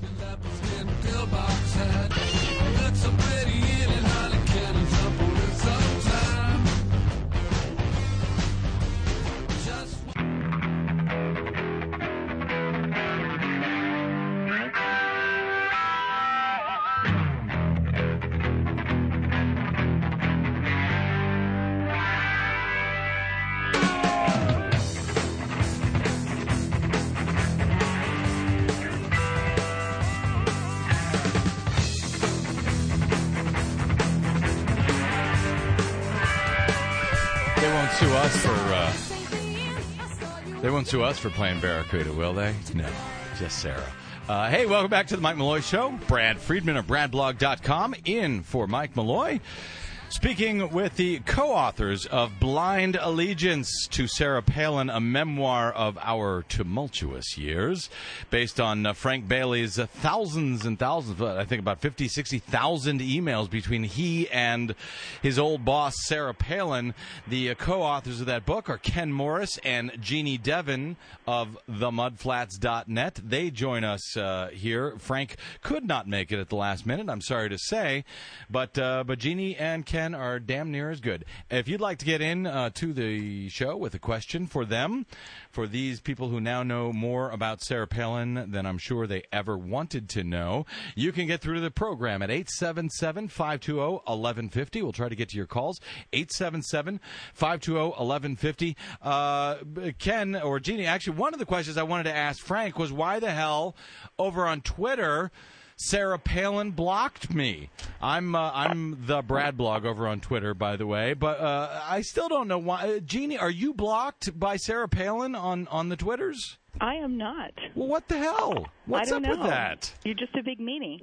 S1: They won't sue us for uh, they won't sue us for playing Barracuda, will they? No, just Sarah. Uh, hey, welcome back to the Mike Malloy Show. Brad Friedman of brad blog dot com in for Mike Malloy. Speaking with the co-authors of Blind Allegiance to Sarah Palin, a memoir of our tumultuous years, based on uh, Frank Bailey's uh, thousands and thousands, uh, I think about fifty, sixty thousand emails between he and his old boss, Sarah Palin. The uh, co-authors of that book are Ken Morris and Jeannie Devin of the mud flats dot net. They join us uh, here. Frank could not make it at the last minute, I'm sorry to say, but uh, but Jeannie and Ken are damn near as good. If you'd like to get in uh, to the show with a question for them, for these people who now know more about Sarah Palin than I'm sure they ever wanted to know, you can get through to the program at eight seven seven, five two zero, one one five zero. We'll try to get to your calls. eight seven seven, five two zero, one one five zero. Uh, Ken or Jeannie, actually, one of the questions I wanted to ask Frank was why the hell over on Twitter Sarah Palin blocked me. I'm uh, I'm the Brad blog over on Twitter, by the way, but uh, I still don't know why. Uh, Jeannie, are you blocked by Sarah Palin on, on the Twitters?
S7: I am not.
S1: Well, what the hell? What's
S7: I don't
S1: up
S7: know.
S1: with that?
S7: You're just a big meanie.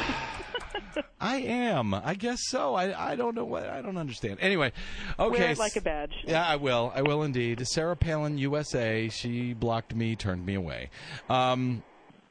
S1: I am. I guess so. I I don't know what. I don't understand. Anyway, okay.
S7: Wear it like a badge.
S1: Yeah, I will. I will indeed. Sarah Palin, U S A. She blocked me, turned me away. Um.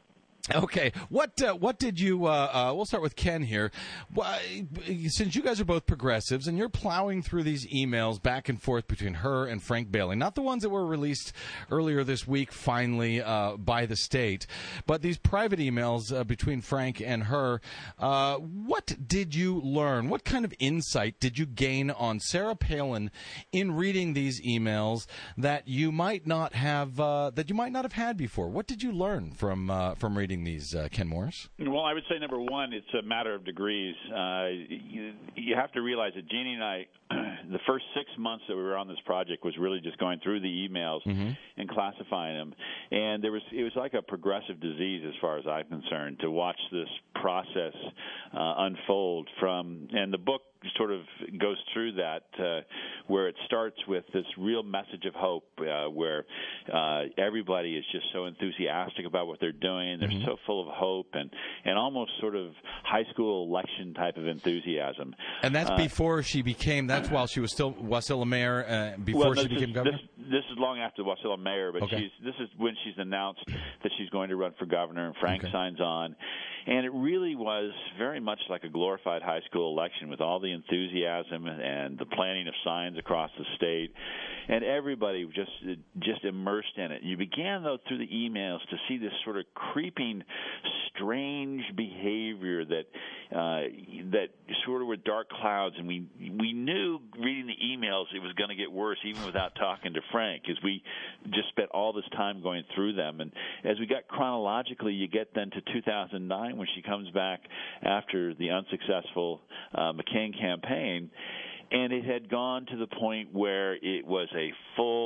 S1: Okay, what uh, what did you? Uh, uh, we'll start with Ken here. Why, since you guys are both progressives and you're plowing through these emails back and forth between her and Frank Bailey, not the ones that were released earlier this week, finally uh, by the state, but these private emails uh, between Frank and her. Uh, what did you learn? What kind of insight did you gain on Sarah Palin in reading these emails that you might not have uh, that you might not have had before? What did you learn from uh, from reading these, uh, Ken Morris?
S8: Well, I would say, number one, it's a matter of degrees. Uh, you, you have to realize that Jeannie and I, the first six months that we were on this project was really just going through the emails
S1: mm-hmm.
S8: and classifying them. And there was it was like a progressive disease as far as I'm concerned to watch this process uh, unfold from, and the book sort of goes through that uh, where it starts with this real message of hope uh, where uh, everybody is just so enthusiastic about what they're doing. They're mm-hmm. so full of hope and, and almost sort of high school election type of enthusiasm.
S1: And that's
S8: uh,
S1: before she became, that's while she was still Wasilla mayor, uh, before
S8: well, no,
S1: she became
S8: is,
S1: governor?
S8: This, this is long after Wasilla mayor, but
S1: okay.
S8: she's, this is when she's announced that she's going to run for governor, and Frank
S1: okay.
S8: signs on. And it really was very much like a glorified high school election with all the enthusiasm and the planting of signs across the state, and everybody just just immersed in it. You began, though, through the emails to see this sort of creeping, strange behavior that uh, that sort of were dark clouds, and we we knew reading the emails it was going to get worse, even without talking to Frank, because we just spent all this time going through them. And as we got chronologically, you get then to two thousand nine when she comes back after the unsuccessful uh, McCain campaign, and it had gone to the point where it was a full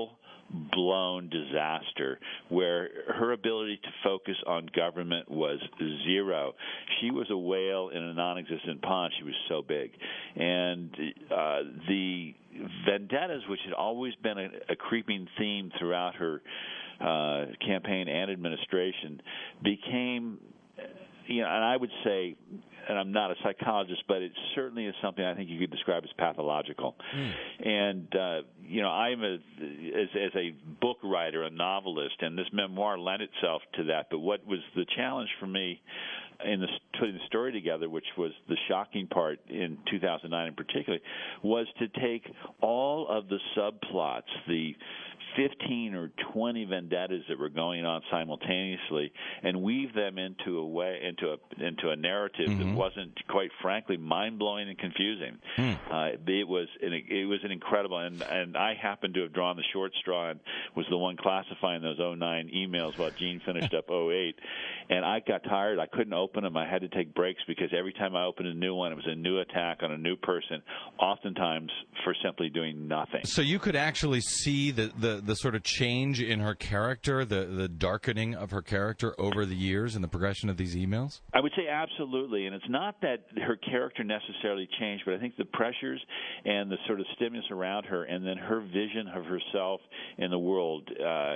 S8: blown disaster where her ability to focus on government was zero. She was a whale in a non-existent pond. She was so big. And uh, the vendettas, which had always been a, a creeping theme throughout her uh, campaign and administration, became, you know, and I would say, and I'm not a psychologist, but it certainly is something I think you could describe as pathological. Mm. And, uh, you know, I'm a, as, as a book writer, a novelist, and this memoir lent itself to that. But what was the challenge for me in the, putting the story together, which was the shocking part in two thousand nine in particular, was to take all of the subplots, the fifteen or twenty vendettas that were going on simultaneously, and weave them into a way into a into a narrative mm-hmm. that wasn't, quite frankly, mind blowing and confusing. Mm. Uh, it was an, it was an incredible, and and I happened to have drawn the short straw and was the one classifying those oh nine emails while Gene finished up oh eight, and I got tired. I couldn't open them. I had to take breaks because every time I opened a new one, it was a new attack on a new person, oftentimes for simply doing nothing.
S1: So you could actually see the the the sort of change in her character, the the darkening of her character over the years and the progression of these emails?
S8: I would say absolutely, and it's not that her character necessarily changed, but I think the pressures and the sort of stimulus around her and then her vision of herself in the world uh, uh,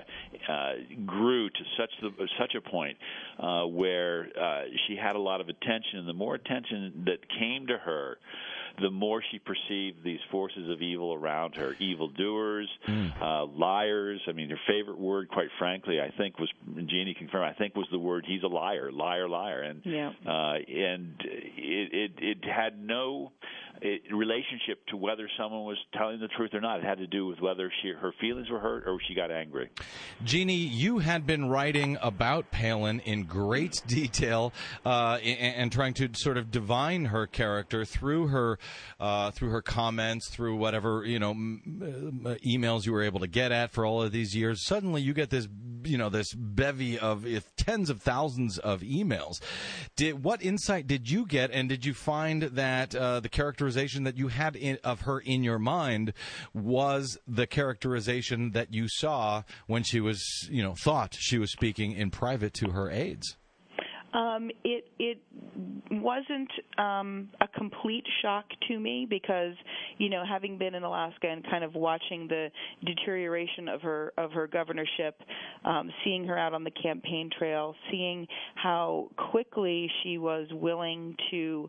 S8: grew to such the, such a point uh, where uh, she had a lot of attention, and the more attention that came to her, the more she perceived these forces of evil around her, evildoers, mm. uh, liars. I mean, her favorite word, quite frankly, I think was, Jeannie confirmed, I think was the word, he's a liar, liar, liar. And
S7: yeah.
S8: uh, and it, it, it had no it, relationship to whether someone was telling the truth or not. It had to do with whether she, her feelings were hurt or she got angry.
S1: Jeannie, you had been writing about Palin in great detail uh, and, and trying to sort of divine her character through her Uh, through her comments, through whatever, you know, m- m- emails you were able to get at for all of these years. Suddenly you get this, you know, this bevy of if tens of thousands of emails. Did what insight did you get, and did you find that uh, the characterization that you had in, of her in your mind was the characterization that you saw when she was, you know, thought she was speaking in private to her aides?
S7: Um, it it wasn't um, a complete shock to me because, you know, having been in Alaska and kind of watching the deterioration of her of her governorship, um, seeing her out on the campaign trail, seeing how quickly she was willing to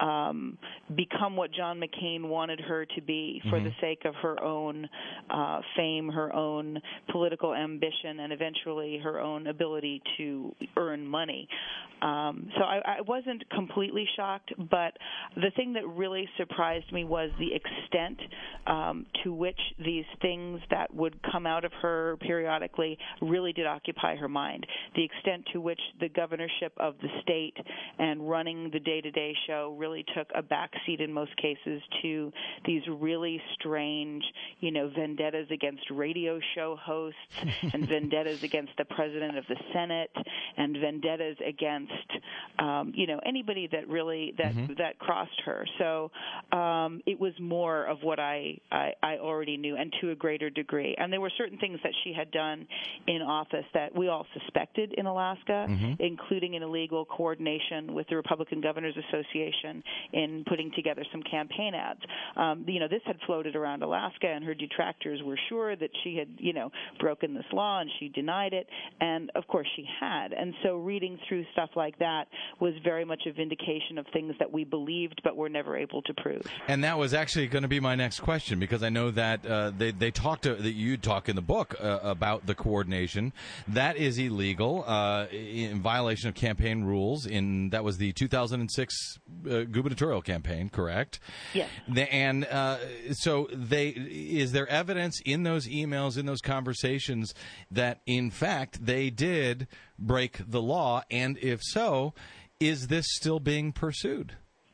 S7: um, become what John McCain wanted her to be for mm-hmm. the sake of her own uh, fame, her own political ambition, and eventually her own ability to earn money. Um, so I, I wasn't completely shocked, but the thing that really surprised me was the extent um, to which these things that would come out of her periodically really did occupy her mind. The extent to which the governorship of the state and running the day-to-day show really took a backseat in most cases to these really strange, you know, vendettas against radio show hosts and vendettas against the president of the Senate and vendettas against Um, you know, anybody that really that mm-hmm. that crossed her. So um, it was more of what I, I I already knew, and to a greater degree. And there were certain things that she had done in office that we all suspected in Alaska, mm-hmm. including an illegal coordination with the Republican Governors Association in putting together some campaign ads. Um, you know, this had floated around Alaska, and her detractors were sure that she had, you know, broken this law, and she denied it. And of course, she had. And so, reading through stuff like that was very much a vindication of things that we believed but were never able to prove.
S1: And that was actually going to be my next question, because I know that uh, they they talked to, that you talk in the book uh, about the coordination. That is illegal, uh, in violation of campaign rules. In that was the two thousand six uh, gubernatorial campaign, correct?
S7: Yes.
S1: The, and uh, so they is there evidence in those emails, in those conversations, that in fact they did break the law, and if so, is this still being pursued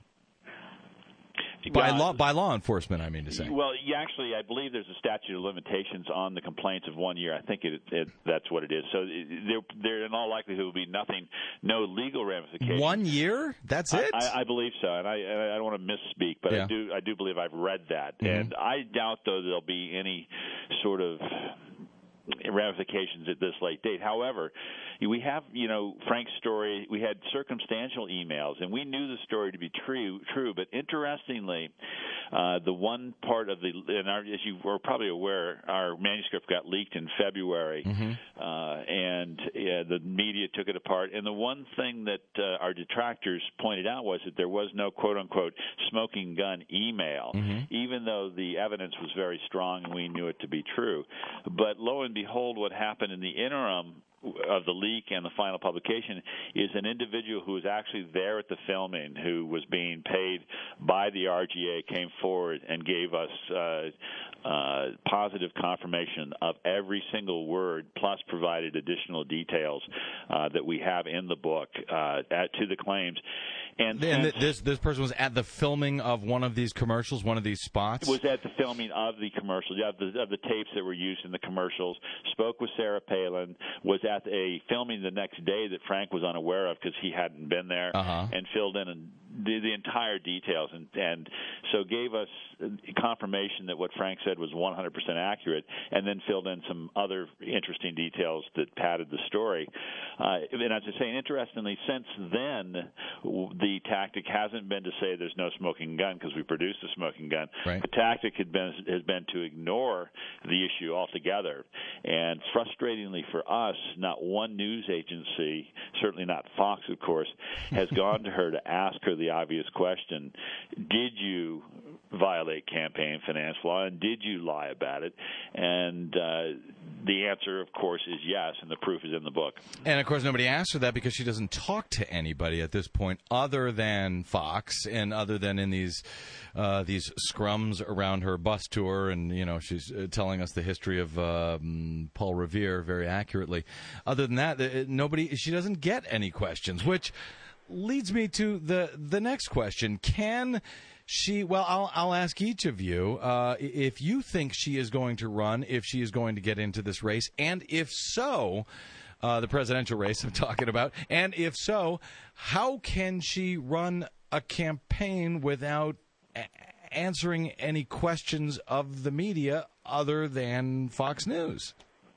S1: by
S8: uh,
S1: law by law enforcement? I mean to say.
S8: Well, yeah, actually, I believe there's a statute of limitations on the complaints of one year. I think it, it, that's what it is. So there, there, in all likelihood, will be nothing, no legal ramifications.
S1: One year? That's it?
S8: I, I, I believe so, and I, I don't want to misspeak, but yeah. I do, I do believe I've read that, mm-hmm. and I doubt though there'll be any sort of ramifications at this late date. However, we have, you know, Frank's story. We had circumstantial emails, and we knew the story to be true. True, but interestingly, uh, the one part of the, and our, as you were probably aware, our manuscript got leaked in February,
S1: Mm-hmm.
S8: uh, and yeah, the media took it apart. And the one thing that uh, our detractors pointed out was that there was no quote unquote smoking gun email,
S1: Mm-hmm.
S8: even though the evidence was very strong and we knew it to be true. But lo and behold, what happened in the interim of the leak and the final publication is an individual who was actually there at the filming, who was being paid by the R G A, came forward and gave us uh, uh, positive confirmation of every single word, plus provided additional details uh, that we have in the book uh, at, to the claims. And,
S1: And
S8: since-
S1: th- this this person was at the filming of one of these commercials, one of these spots.
S8: was at the filming of the commercials, of the, of the tapes that were used in the commercials, spoke with Sarah Palin, was at a filming the next day that Frank was unaware of because he hadn't been there,
S1: Uh-huh.
S8: and filled in and did the entire details, and, and so gave us confirmation that what Frank said was one hundred percent accurate, and then filled in some other interesting details that padded the story. Uh, and as I say, interestingly, since then, the tactic hasn't been to say there's no smoking gun because we produced a smoking gun.
S1: Right.
S8: The tactic had been, has been to ignore the issue altogether. And frustratingly for us, not one news agency, certainly not Fox, of course, has gone to her to ask her the obvious question, did you violate campaign finance law, and did you lie about it? And uh, the answer, of course, is yes, and the proof is in the book.
S1: And, of course, nobody asked her that because she doesn't talk to anybody at this point other than Fox and other than in these uh, these scrums around her bus tour. And, you know, she's uh, telling us the history of um, Paul Revere very accurately. Other than that, uh, nobody, she doesn't get any questions, which leads me to the, the next question. Can she, well, I'll, I'll ask each of you uh, if you think she is going to run, if she is going to get into this race, and if so, uh, the presidential race I'm talking about, and if so, how can she run a campaign without a- answering any questions of the media other than Fox News?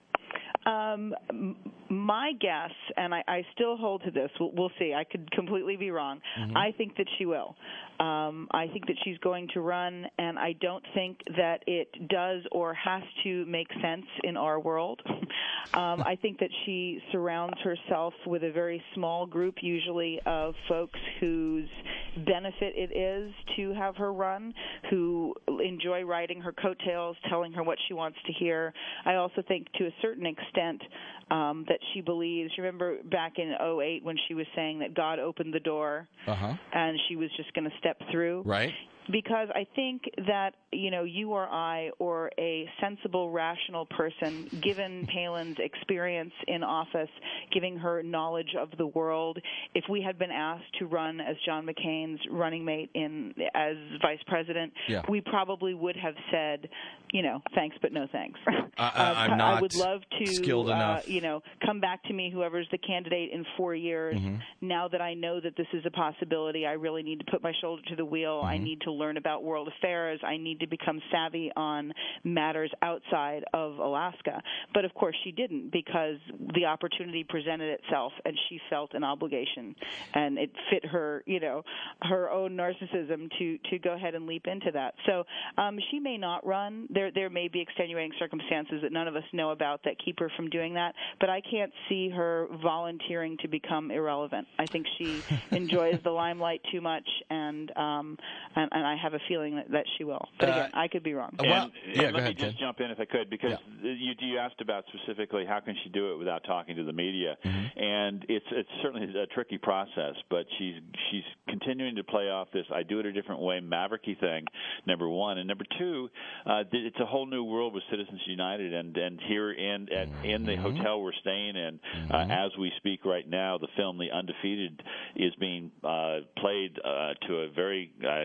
S7: Um, m- my guess, and I, I still hold to this, we'll, we'll see, I could completely be wrong.
S1: Mm-hmm.
S7: I think that she will. Um, I think that she's going to run, and I don't think that it does or has to make sense in our world. um, I think that she surrounds herself with a very small group, usually, of folks whose benefit it is to have her run, who enjoy riding her coattails, telling her what she wants to hear. I also think, to a certain extent, um, that she believes, remember back in oh eight when she was saying that God opened the door
S1: Uh-huh.
S7: and she was just going to step through?
S1: Right.
S7: Because I think that, you know, you or I or a sensible, rational person, given Palin's experience in office, giving her knowledge of the world, if we had been asked to run as John McCain's running mate in as vice president,
S1: Yeah.
S7: we probably would have said, you know, thanks but no thanks.
S1: I, I, I'm
S7: Um,
S1: not
S7: I would love to,
S1: skilled
S7: uh,
S1: enough.
S7: you know, come back to me, whoever's the candidate in four years.
S1: Mm-hmm.
S7: Now that I know that this is a possibility, I really need to put my shoulder to the wheel. I need to learn about world affairs. I need to become savvy on matters outside of Alaska. But of course she didn't, because the opportunity presented itself and she felt an obligation, and it fit her, you know, her own narcissism to to go ahead and leap into that. So um, she may not run. There there may be extenuating circumstances that none of us know about that keep her from doing that, but I can't see her volunteering to become irrelevant. I think she enjoys the limelight too much, and um, and, and I have a feeling that, that she will. But again,
S1: Uh,
S7: I could be wrong.
S1: Well,
S8: and,
S1: yeah,
S8: and
S1: go
S8: let
S1: ahead,
S8: me just
S1: Ted.
S8: jump in if I could, because you, you asked about specifically how can she do it without talking to the media,
S1: Mm-hmm.
S8: and it's it's certainly a tricky process. But she's she's continuing to play off this "I do it a different way" mavericky thing. Number one, and number two, uh, it's a whole new world with Citizens United, and and here in at, in the
S1: Mm-hmm.
S8: hotel we're staying in, uh, as we speak right now, the film "The Undefeated" is being uh, played uh, to a very, I assume, a very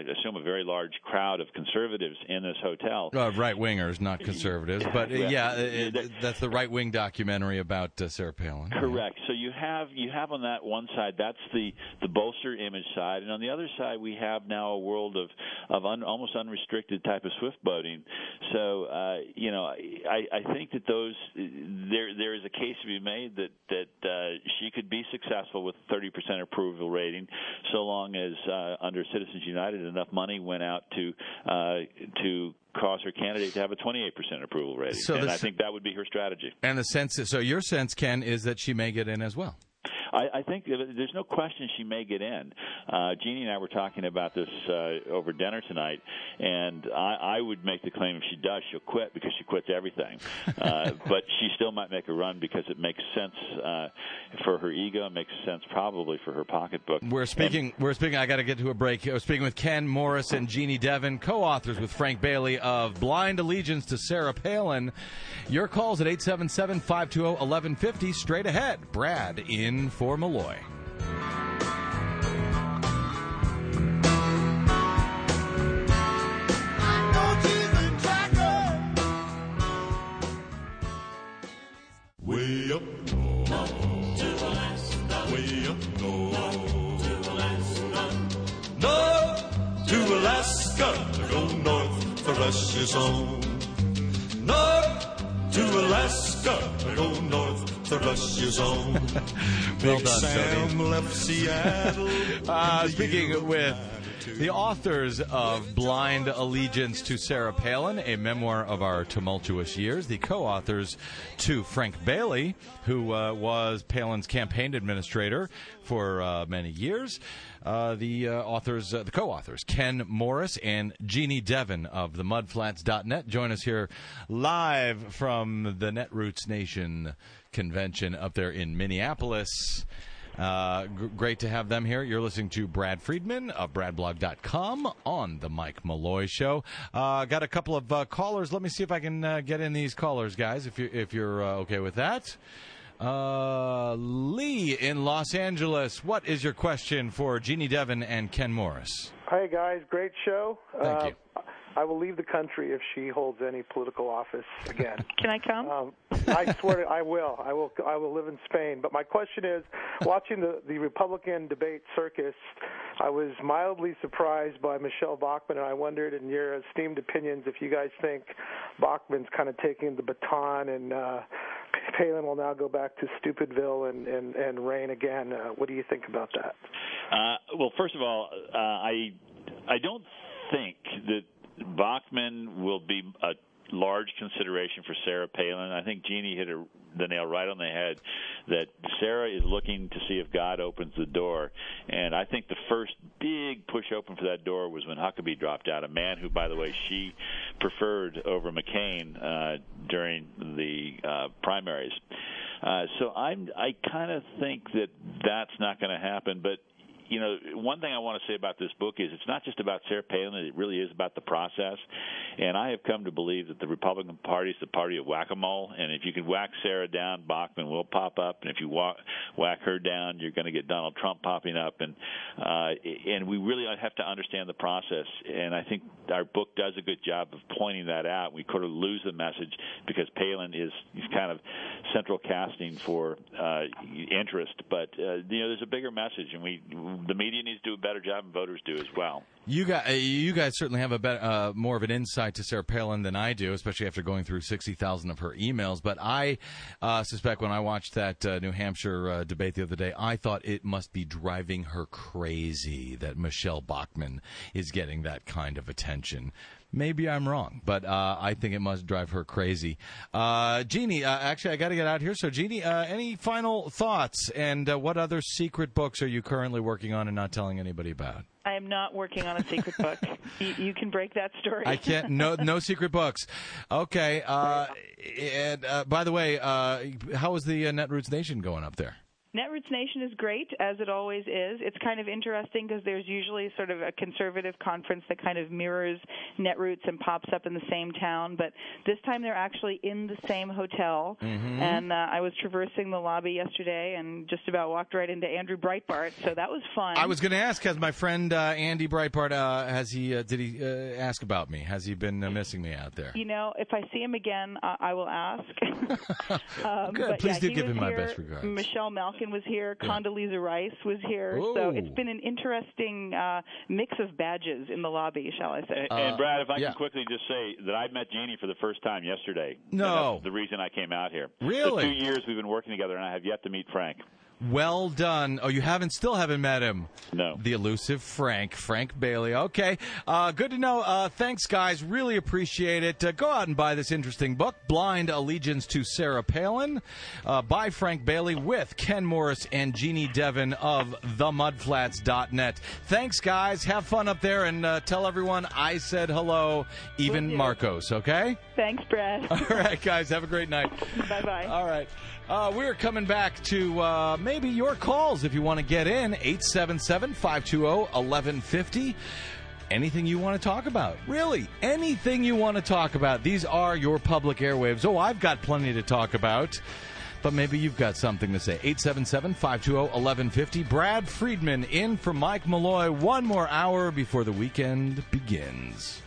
S8: very large crowd of conservatives in this hotel.
S1: Uh, right wingers, not conservatives, but uh,
S8: Yeah.
S1: yeah, it, it, that's the right wing documentary about uh, Sarah Palin.
S8: Correct. So you have you have on that one side, that's the the bolster image side, and on the other side we have now a world of of un, almost unrestricted type of swift boating. So uh, you know, I, I think that those there there is a case to be made that that uh, she could be successful with thirty percent approval rating, so long as uh, under Citizens United enough money went out to uh, to cause her candidate to have a twenty-eight percent approval rating.
S1: So
S8: and
S1: the
S8: I
S1: s-
S8: think that would be her strategy.
S1: And the sense, so your sense, Ken, is that she may get in as well.
S8: I, I think that there's no question she may get in. Uh, Jeannie and I were talking about this uh, over dinner tonight, and I, I would make the claim if she does, she'll quit because she quits everything. Uh, but she still might make a run because it makes sense uh, for her ego, it makes sense probably for her pocketbook.
S1: We're speaking. And, we're speaking. I got to get to a break. We're speaking with Ken Morris and Jeannie Devin, co-authors with Frank Bailey of Blind Allegiance to Sarah Palin. Your calls at eight seven seven, five two zero, one one five zero. Straight ahead, Brad in for Malloy.
S10: Way up north to Alaska, way up north to Alaska, north to Alaska, go north for Russia's own. North to Alaska, go north for Russia's own.
S1: Well
S10: Big
S1: done,
S10: Sam
S1: Tony.
S10: left Seattle.
S1: Uh, speaking with the authors of Blind Allegiance to Sarah Palin, a memoir of our tumultuous years, the co-authors to Frank Bailey, who uh, was Palin's campaign administrator for uh, many years, uh, the uh, authors, uh, the co-authors, Ken Morris and Jeannie Devin of the mudflats dot net, join us here live from the Netroots Nation convention up there in Minneapolis. Uh, g- great to have them here. You're listening to Brad Friedman of brad blog dot com on the Mike Malloy Show. Uh, got a couple of uh, callers. Let me see if I can uh, get in these callers, guys, if, you, if you're uh, okay with that. Uh, Lee in Los Angeles, what is your question for Jeannie Devin and Ken Morris?
S11: Hi, guys. Great show.
S1: Thank
S11: uh,
S1: you.
S11: I will leave the country if she holds any political office again.
S7: Can I come?
S11: Um, I swear to, I will. I will. I will live in Spain. But my question is, watching the the Republican debate circus, I was mildly surprised by Michelle Bachmann, and I wondered, in your esteemed opinions, if you guys think Bachmann's kind of taking the baton and uh, Palin will now go back to Stupidville and and, and reign again. Uh, what do you think about that?
S8: Uh, well, first of all, uh, I I don't think that Bachmann will be a large consideration for Sarah Palin. I think Jeannie hit her, the nail right on the head, that Sarah is looking to see if God opens the door. And I think the first big push open for that door was when Huckabee dropped out, a man who, by the way, she preferred over McCain uh, during the uh, primaries. Uh, so I'm, I kind of think that that's not going to happen. But you know, one thing I want to say about this book is it's not just about Sarah Palin. It really is about the process. And I have come to believe that the Republican Party is the party of whack-a-mole. And if you can whack Sarah down, Bachmann will pop up. And if you whack, whack her down, you're going to get Donald Trump popping up. And uh, and we really have to understand the process. And I think our book does a good job of pointing that out. We could lose the message because Palin is he's kind of central casting for uh, interest. But, uh, you know, there's a bigger message, and we the media needs to do a better job, and voters do as well.
S1: You guys, you guys certainly have a better, uh, more of an insight to Sarah Palin than I do, especially after going through sixty thousand of her emails. But I uh, suspect when I watched that uh, New Hampshire uh, debate the other day, I thought it must be driving her crazy that Michelle Bachmann is getting that kind of attention. Maybe I'm wrong, but uh, I think it must drive her crazy. Uh, Jeannie, uh, actually, I got to get out here. So, Jeannie, uh, any final thoughts? And uh, what other secret books are you currently working on and not telling anybody about?
S7: I am not working on a secret book. You, you can break that story.
S1: I can't. No, no secret books. Okay. Uh, and uh, by the way, uh, how is the uh, Netroots Nation going up there?
S7: Netroots Nation is great, as it always is. It's kind of interesting because there's usually sort of a conservative conference that kind of mirrors Netroots and pops up in the same town, but this time they're actually in the same hotel.
S1: Mm-hmm.
S7: And uh, I was traversing the lobby yesterday and just about walked right into Andrew Breitbart, so that was fun.
S1: I was going to ask, has my friend uh, Andy Breitbart, uh, has he, uh, did he uh, ask about me? Has he been uh, missing me out there?
S7: You know, if I see him again, uh, I will ask. um,
S1: Good.
S7: but
S1: Please
S7: yeah,
S1: do
S7: he
S1: give
S7: was
S1: him my
S7: here.
S1: best regards.
S7: Michelle Malkin was here.
S1: Yeah.
S7: Condoleezza Rice was here.
S1: Ooh.
S7: So it's been an interesting uh, mix of badges in the lobby, shall I say.
S8: And, and Brad, if I
S1: yeah.
S8: can quickly just say that I met Jeannie for the first time yesterday.
S1: No.
S8: And that's the reason I came out here.
S1: Really?
S8: The two years we've been working together, and I have yet to meet Frank.
S1: Well done. Oh, you haven't, still haven't met him.
S8: No.
S1: The elusive Frank, Frank Bailey. Okay. Uh, good to know. Uh, thanks, guys. Really appreciate it. Uh, go out and buy this interesting book, Blind Allegiance to Sarah Palin, uh, by Frank Bailey with Ken Morris and Jeannie Devon of the mudflats dot net. Thanks, guys. Have fun up there, and uh, tell everyone I said hello, even
S7: Will do.
S1: Marcos, okay?
S7: Thanks, Brad.
S1: All right, guys. Have a great night.
S7: Bye-bye.
S1: All right. Uh, we're coming back to uh, maybe your calls if you want to get in. eight seven seven, five two zero, one one five zero. Anything you want to talk about. Really, anything you want to talk about. These are your public airwaves. Oh, I've got plenty to talk about. But maybe you've got something to say. eight seven seven, five two zero, one one five zero. Brad Friedman in for Mike Malloy. One more hour before the weekend begins.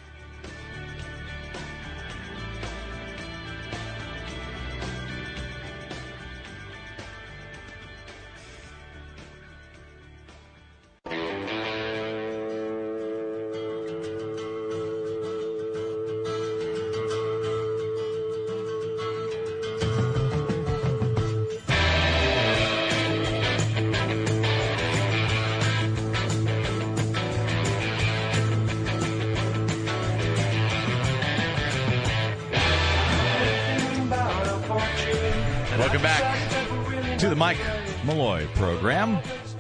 S1: Welcome back to the Mike Malloy program.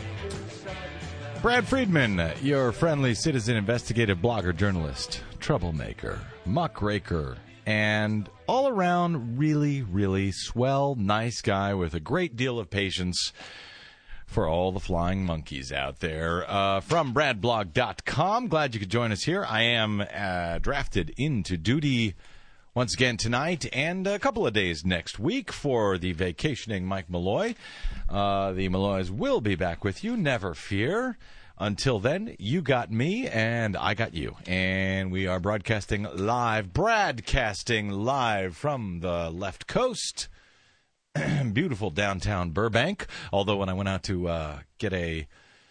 S1: Brad Friedman, your friendly citizen investigative blogger, journalist, troublemaker, muckraker, and all around really, really swell, nice guy with a great deal of patience for all the flying monkeys out there. Uh, from brad blog dot com. Glad you could join us here. I am uh, drafted into duty once again tonight and a couple of days next week for the vacationing Mike Malloy. Uh, the Malloys will be back with you, never fear. Until then, you got me and I got you. And we are broadcasting live, broadcasting live from the left coast. Beautiful downtown Burbank. Although when I went out to uh, get a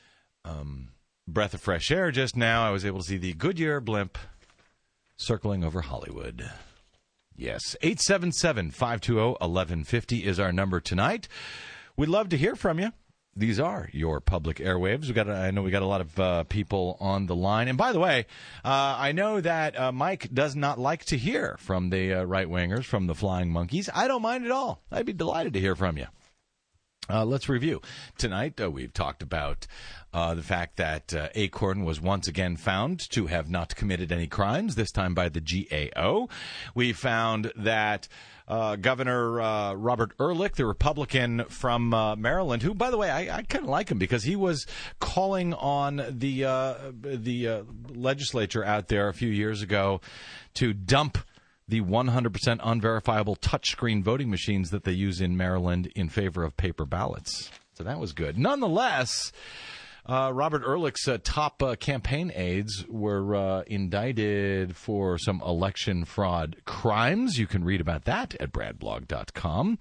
S1: um, breath of fresh air just now, I was able to see the Goodyear blimp circling over Hollywood. Yes, eight seven seven, five two zero, one one five zero is our number tonight. We'd love to hear from you. These are your public airwaves. We got, I know we got a lot of uh, people on the line. And by the way, uh, I know that uh, Mike does not like to hear from the uh, right-wingers, from the flying monkeys. I don't mind at all. I'd be delighted to hear from you. Uh, let's review. Tonight, uh, we've talked about uh, the fact that uh, Acorn was once again found to have not committed any crimes, this time by the G A O. We found that uh, Governor uh, Robert Ehrlich, the Republican from uh, Maryland, who, by the way, I, I kind of like him because he was calling on the, uh, the uh, legislature out there a few years ago to dump the one hundred percent unverifiable touchscreen voting machines that they use in Maryland in favor of paper ballots. So that was good. Nonetheless, uh, Robert Ehrlich's uh, top uh, campaign aides were uh, indicted for some election fraud crimes. You can read about that at brad blog dot com.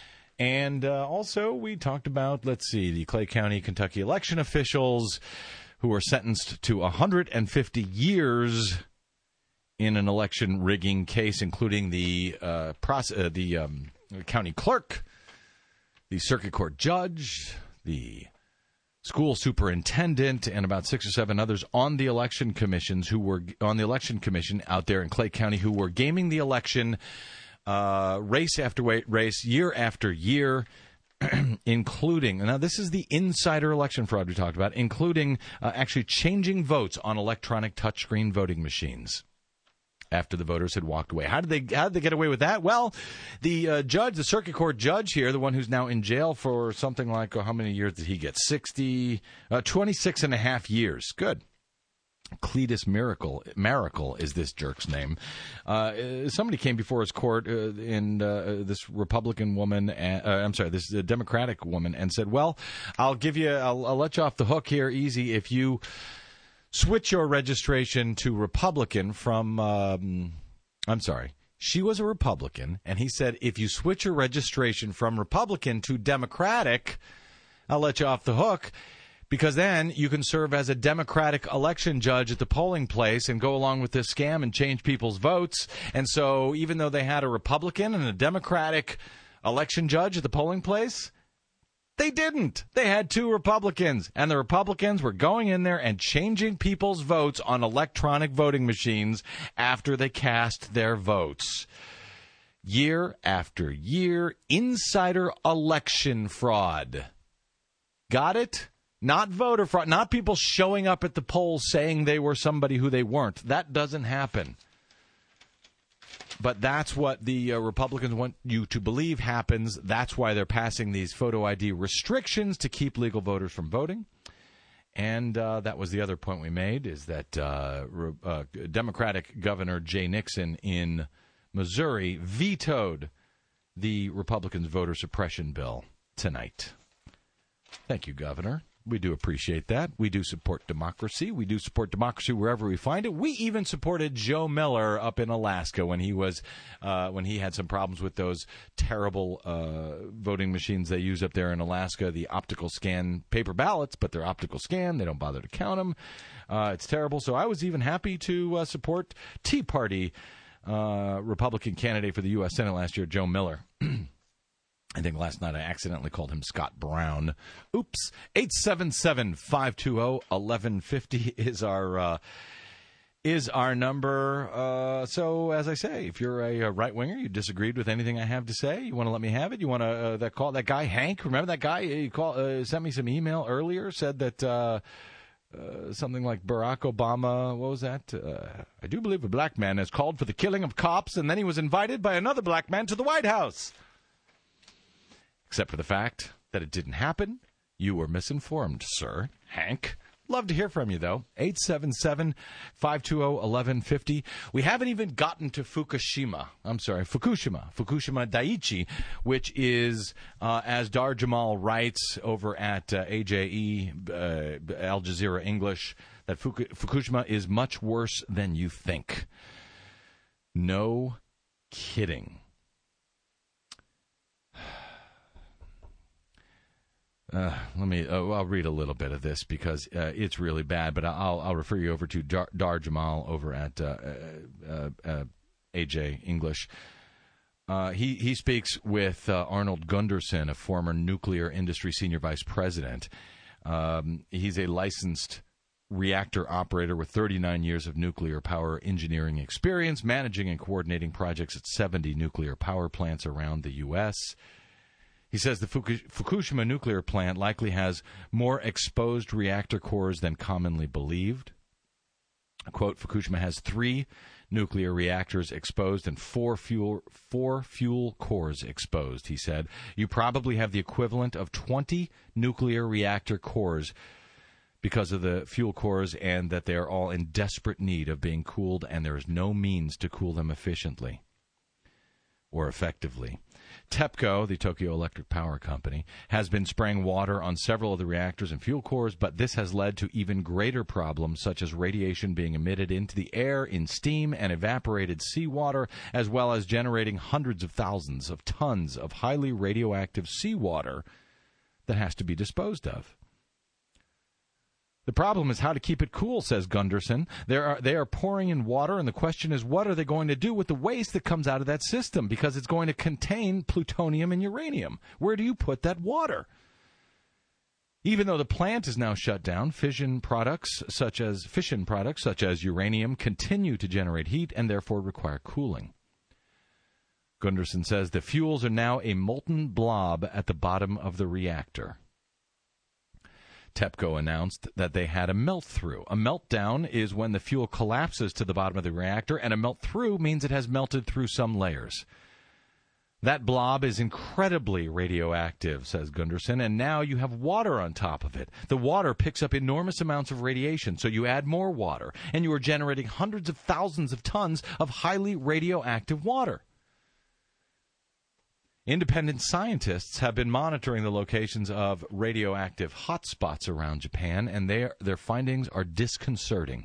S1: And uh, also we talked about, let's see, the Clay County, Kentucky election officials who were sentenced to one hundred fifty years in an election rigging case, including the uh, process, uh, the um, county clerk, the circuit court judge, the school superintendent, and about six or seven others on the election commissions who were on the election commission out there in Clay County who were gaming the election uh, race after race, year after year. Including, now this is the insider election fraud we talked about, including uh, actually changing votes on electronic touchscreen voting machines. after the voters had walked away. How did they how did they get away with that? Well, the uh, judge, the circuit court judge here, the one who's now in jail for something like, oh, how many years did he get? sixty, uh, twenty-six and a half years. Good. Cletus Miracle, Miracle is this jerk's name. Uh, somebody came before his court, uh, and uh, this Republican woman, uh, I'm sorry, this uh, Democratic woman, and said, well, I'll give you, I'll, I'll let you off the hook here easy if you switch your registration to Republican from, um, I'm sorry, she was a Republican, and he said, if you switch your registration from Republican to Democratic, I'll let you off the hook. Because then you can serve as a Democratic election judge at the polling place and go along with this scam and change people's votes. And so even though they had a Republican and a Democratic election judge at the polling place, they didn't. They had two Republicans. And the Republicans were going in there and changing people's votes on electronic voting machines after they cast their votes. Year after year, insider election fraud. Got it? Not voter fraud, not people showing up at the polls saying they were somebody who they weren't. That doesn't happen. But that's what the uh, Republicans want you to believe happens. That's why they're passing these photo I D restrictions to keep legal voters from voting. And uh, that was the other point we made, is that uh, Re- uh, Democratic Governor Jay Nixon in Missouri vetoed the Republicans' voter suppression bill tonight. Thank you, Governor. We do appreciate that. We do support democracy. We do support democracy wherever we find it. We even supported Joe Miller up in Alaska when he was uh, when he had some problems with those terrible uh, voting machines they use up there in Alaska, the optical scan paper ballots, but they're optical scan. They don't bother to count them. Uh, it's terrible. So I was even happy to uh, support Tea Party uh, Republican candidate for the U S Senate last year, Joe Miller. I think last night I accidentally called him Scott Brown. Oops. eight seven seven, five two zero, one one five zero is our uh, is our number. Uh, so, as I say, if you're a, a right-winger, you disagreed with anything I have to say, you want to let me have it, you want to uh, that call that guy Hank, remember that guy? He call, uh, sent me some email earlier, said that uh, uh, something like Barack Obama, what was that? Uh, I do believe a black man has called for the killing of cops, and then he was invited by another black man to the White House. Except for the fact that it didn't happen. You were misinformed, sir. Hank. Love to hear from you, though. eight seven seven, five two zero, one one five zero. We haven't even gotten to Fukushima. I'm sorry, Fukushima. Fukushima Daiichi, which is, uh, as Dar Jamal writes over at uh, A J E, uh, Al Jazeera English, that Fuku- Fukushima is much worse than you think. No kidding. Uh, let me. Uh, I'll read a little bit of this because uh, it's really bad. But I'll I'll refer you over to Dar, Dar Jamal over at uh, uh, uh, A J English. Uh, he he speaks with uh, Arnold Gunderson, a former nuclear industry senior vice president. Um, he's a licensed reactor operator with thirty-nine years of nuclear power engineering experience, managing and coordinating projects at seventy nuclear power plants around the U S He says the Fukushima nuclear plant likely has more exposed reactor cores than commonly believed. Quote, Fukushima has three nuclear reactors exposed and four fuel four fuel cores exposed, he said. You probably have the equivalent of twenty nuclear reactor cores because of the fuel cores, and that they are all in desperate need of being cooled, and there is no means to cool them efficiently or effectively. TEPCO, the Tokyo Electric Power Company, has been spraying water on several of the reactors and fuel cores, but this has led to even greater problems, such as radiation being emitted into the air in steam and evaporated seawater, as well as generating hundreds of thousands of tons of highly radioactive seawater that has to be disposed of. The problem is how to keep it cool, says Gunderson. There are, they are pouring in water, and the question is, what are they going to do with the waste that comes out of that system? Because it's going to contain plutonium and uranium. Where do you put that water? Even though the plant is now shut down, fission products such as fission products such as uranium continue to generate heat and therefore require cooling. Gunderson says the fuels are now a molten blob at the bottom of the reactor. TEPCO announced that they had a melt-through. A meltdown is when the fuel collapses to the bottom of the reactor, and a melt-through means it has melted through some layers. That blob is incredibly radioactive, says Gunderson, and now you have water on top of it. The water picks up enormous amounts of radiation, so you add more water, and you are generating hundreds of thousands of tons of highly radioactive water. Independent scientists have been monitoring the locations of radioactive hotspots around Japan, and their their findings are disconcerting.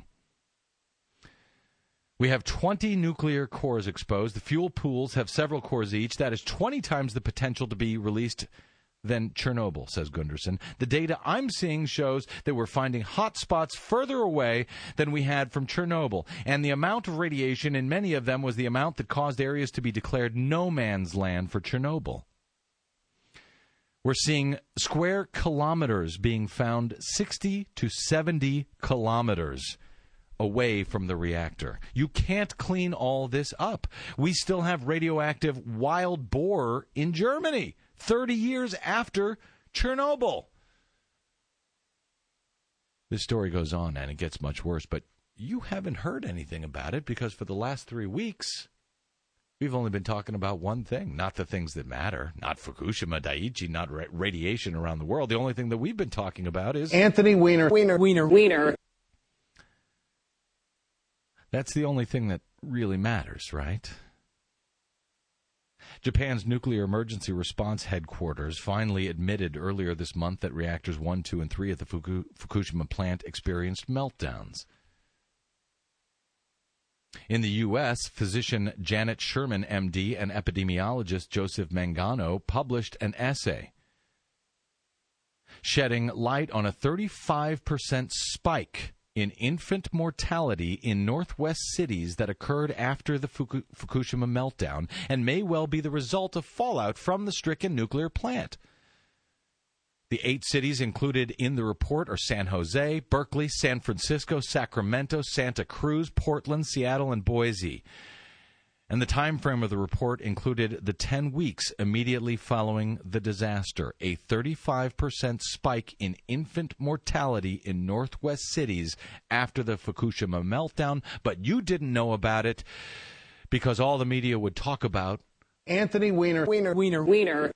S1: We have twenty nuclear cores exposed. The fuel pools have several cores each. That is twenty times the potential to be released than Chernobyl, says Gunderson. The data I'm seeing shows that we're finding hot spots further away than we had from Chernobyl, and the amount of radiation in many of them was the amount that caused areas to be declared no man's land for Chernobyl. We're seeing square kilometers being found sixty to seventy kilometers away from the reactor. You can't clean all this up. We still have radioactive wild boar in Germany, thirty years after Chernobyl. This story goes on, and it gets much worse, but you haven't heard anything about it because for the last three weeks, we've only been talking about one thing, not the things that matter, not Fukushima Daiichi, not ra- radiation around the world. The only thing that we've been talking about is
S5: Anthony Weiner.
S12: Wiener, Wiener, Wiener.
S1: That's the only thing that really matters, right? Japan's Nuclear Emergency Response Headquarters finally admitted earlier this month that reactors one, two, and three at the Fuku- Fukushima plant experienced meltdowns. In the U S, physician Janet Sherman, M D, and epidemiologist Joseph Mangano published an essay shedding light on a thirty-five percent spike in infant mortality in Northwest cities that occurred after the Fuku- Fukushima meltdown and may well be the result of fallout from the stricken nuclear plant. The eight cities included in the report are San Jose, Berkeley, San Francisco, Sacramento, Santa Cruz, Portland, Seattle, and Boise. And the time frame of the report included the ten weeks immediately following the disaster, a thirty-five percent spike in infant mortality in Northwest cities after the Fukushima meltdown, but you didn't know about it because all the media would talk about
S5: Anthony Weiner.
S12: Wiener, Wiener, Wiener.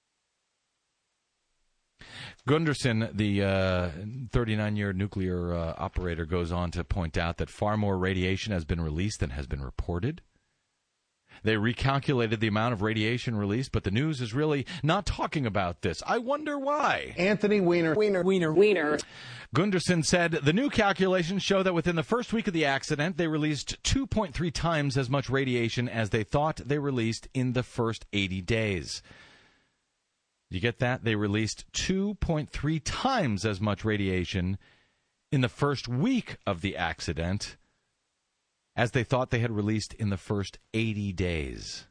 S1: Gunderson, the uh, thirty-nine-year nuclear uh, operator, goes on to point out that far more radiation has been released than has been reported. They recalculated the amount of radiation released, but the news is really not talking about this. I wonder why.
S5: Anthony Weiner.
S12: Wiener, Wiener, Wiener.
S1: Gunderson said the new calculations show that within the first week of the accident, they released two point three times as much radiation as they thought they released in the first eighty days. You get that? They released two point three times as much radiation in the first week of the accident as they thought they had released in the first eighty days.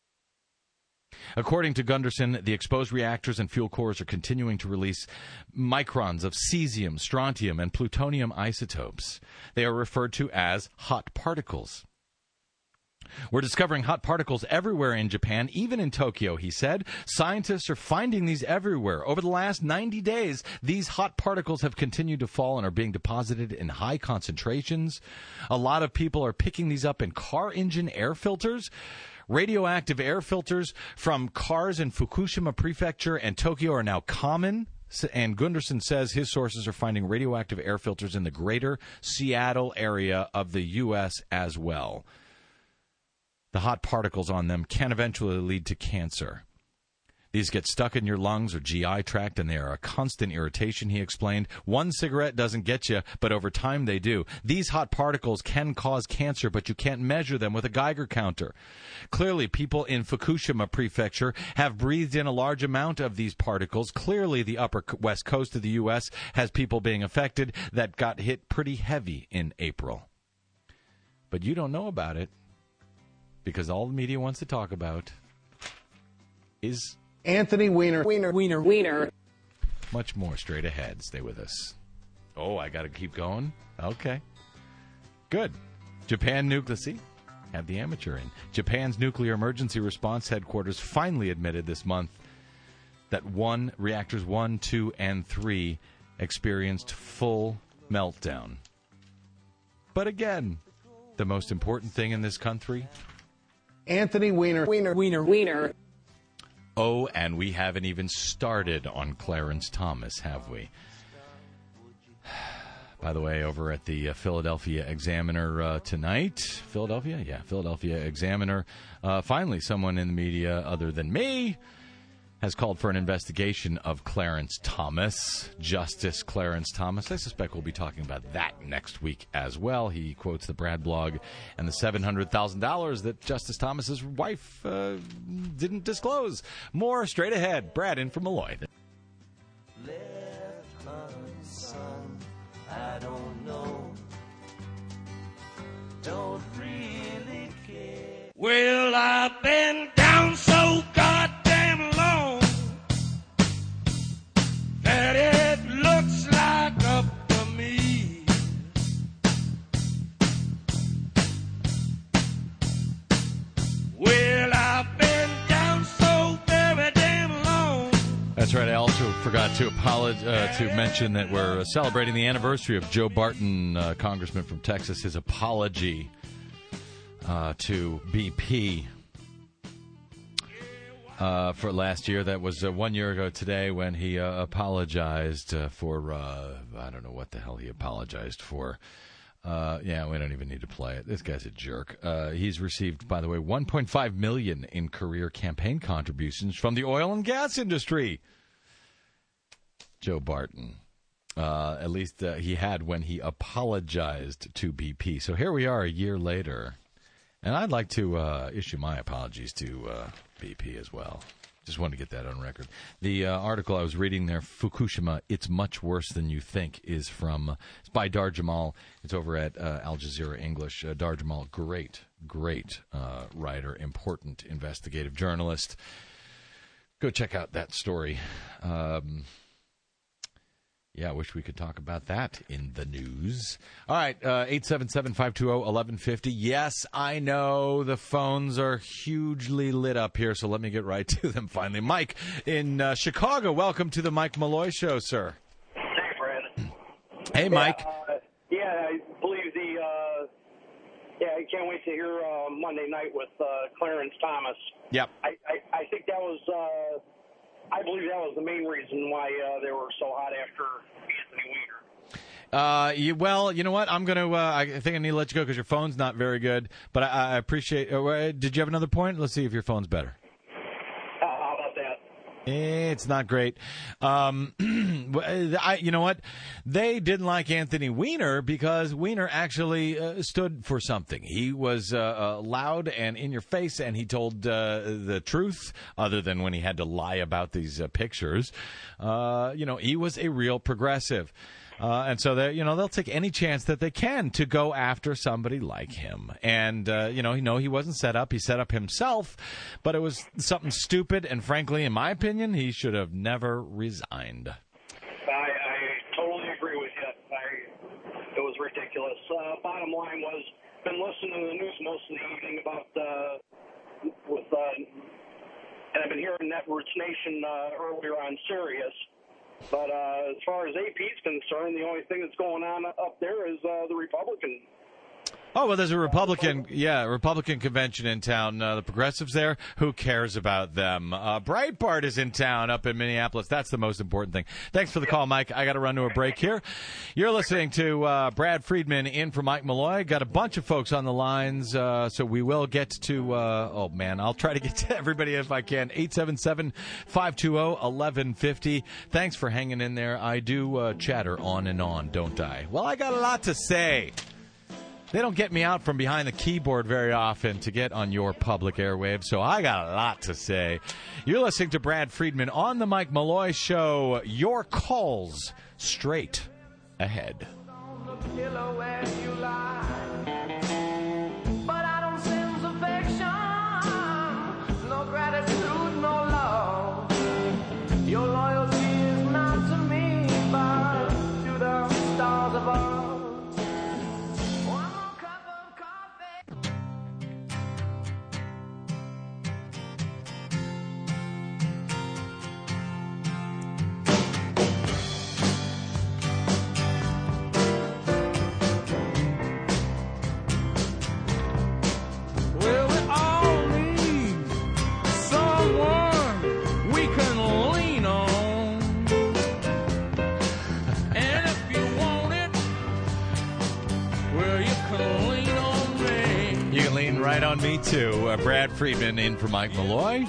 S1: According to Gunderson, the exposed reactors and fuel cores are continuing to release microns of cesium, strontium, and plutonium isotopes. They are referred to as hot particles. We're discovering hot particles everywhere in Japan, even in Tokyo, he said. Scientists are finding these everywhere. Over the last ninety days, these hot particles have continued to fall and are being deposited in high concentrations. A lot of people are picking these up in car engine air filters. Radioactive air filters from cars in Fukushima Prefecture and Tokyo are now common. And Gunderson says his sources are finding radioactive air filters in the greater Seattle area of the U S as well. The hot particles on them can eventually lead to cancer. These get stuck in your lungs or G I tract, and they are a constant irritation, he explained. One cigarette doesn't get you, but over time they do. These hot particles can cause cancer, but you can't measure them with a Geiger counter. Clearly, people in Fukushima Prefecture have breathed in a large amount of these particles. Clearly, the upper west coast of the U S has people being affected that got hit pretty heavy in April. But you don't know about it. Because all the media wants to talk about is
S5: Anthony Weiner.
S12: Wiener, Wiener, Wiener.
S1: Much more straight ahead. Stay with us. Oh, I got to keep going? Okay. Good. Japan Nuclear. See? Have the amateur in. Japan's Nuclear Emergency Response Headquarters finally admitted this month that one reactors one, two, and three experienced full meltdown. But again, the most important thing in this country?
S5: Anthony Weiner.
S12: Wiener. Wiener. Wiener.
S1: Oh, and we haven't even started on Clarence Thomas, have we? By the way, over at the uh, Philadelphia Examiner uh, tonight, Philadelphia? Yeah, Philadelphia Examiner. Uh, finally, someone in the media other than me has called for an investigation of Clarence Thomas, Justice Clarence Thomas. I suspect we'll be talking about that next week as well. He quotes the Brad blog and the seven hundred thousand dollars that Justice Thomas's wife uh, didn't disclose. More straight ahead. Brad in from Malloy.
S6: I don't know. Don't really care.
S10: Well, I've been down so goddamn long that it looks like up to me. Well, I've been down so very damn long.
S1: That's right. I also forgot to apologize, uh, to mention that we're celebrating the anniversary of Joe Barton, uh, congressman from Texas, his apology uh, to B P uh, for last year. That was uh, one year ago today when he uh, apologized uh, for, uh, I don't know what the hell he apologized for. Uh, yeah, we don't even need to play it. This guy's a jerk. Uh, he's received, by the way, one point five million dollars in career campaign contributions from the oil and gas industry. Joe Barton. Uh, at least uh, he had when he apologized to B P. So here we are a year later. And I'd like to uh, issue my apologies to uh, B P as well. Just wanted to get that on record. The uh, article I was reading there, Fukushima, It's Much Worse Than You Think, is from, it's by Dar Jamal. It's over at uh, Al Jazeera English. Uh, Dar Jamal, great, great uh, writer, important investigative journalist. Go check out that story. Um, yeah, I wish we could talk about that in the news. All right, uh, eight seven seven, five two zero, one one five zero. Yes, I know the phones are hugely lit up here, so let me get right to them finally. Mike in uh, Chicago, welcome to the Mike Malloy Show, sir.
S13: Hey, Brandon.
S1: Hey, Mike.
S13: Yeah, uh, yeah I believe the, uh, yeah, I can't wait to hear uh, Monday night with uh, Clarence Thomas.
S1: Yep.
S13: I, I, I think that was... Uh, I believe that was the main reason why uh, they were so hot after Anthony Weiner.
S1: Uh, you, well, you know what? I'm going to, uh, I think I need to let you go because your phone's not very good. But I, I appreciate, uh, did you have another point? Let's see if your phone's better.
S13: Uh, how about that?
S1: It's not great. Um, I, you know what? They didn't like Anthony Weiner because Weiner actually uh, stood for something. He was uh, uh, loud and in your face, and he told uh, the truth, other than when he had to lie about these uh, pictures. Uh, you know, he was a real progressive. Uh, and so, they, you know, they'll take any chance that they can to go after somebody like him. And, uh, you know, you know, he wasn't set up. He set up himself. But it was something stupid. And frankly, in my opinion, he should have never resigned.
S13: I, I totally agree with you. I, it was ridiculous. Uh, bottom line was, been listening to the news most of the evening about, uh, with, uh, and I've been hearing Netroots Nation uh, earlier on Sirius. But uh, as far as A P is concerned, the only thing that's going on up there is uh, the Republican.
S1: Oh, well, there's a Republican, yeah, Republican convention in town. Uh, the progressives there, who cares about them? Uh, Breitbart is in town up in Minneapolis. That's the most important thing. Thanks for the call, Mike. I got to run to a break here. You're listening to uh, Brad Friedman in for Mike Malloy. Got a bunch of folks on the lines, uh, so we will get to, uh, oh, man, I'll try to get to everybody if I can. eight seven seven, five two zero, one one five zero. Thanks for hanging in there. I do uh, chatter on and on, don't I? Well, I got a lot to say. They don't get me out from behind the keyboard very often to get on your public airwaves, so I got a lot to say. You're listening to Brad Friedman on the Mike Malloy Show. Your calls straight ahead.
S9: Your loyalty is not to me, but to the stars above.
S1: right on me, too. Uh, Brad Friedman in for Mike Malloy.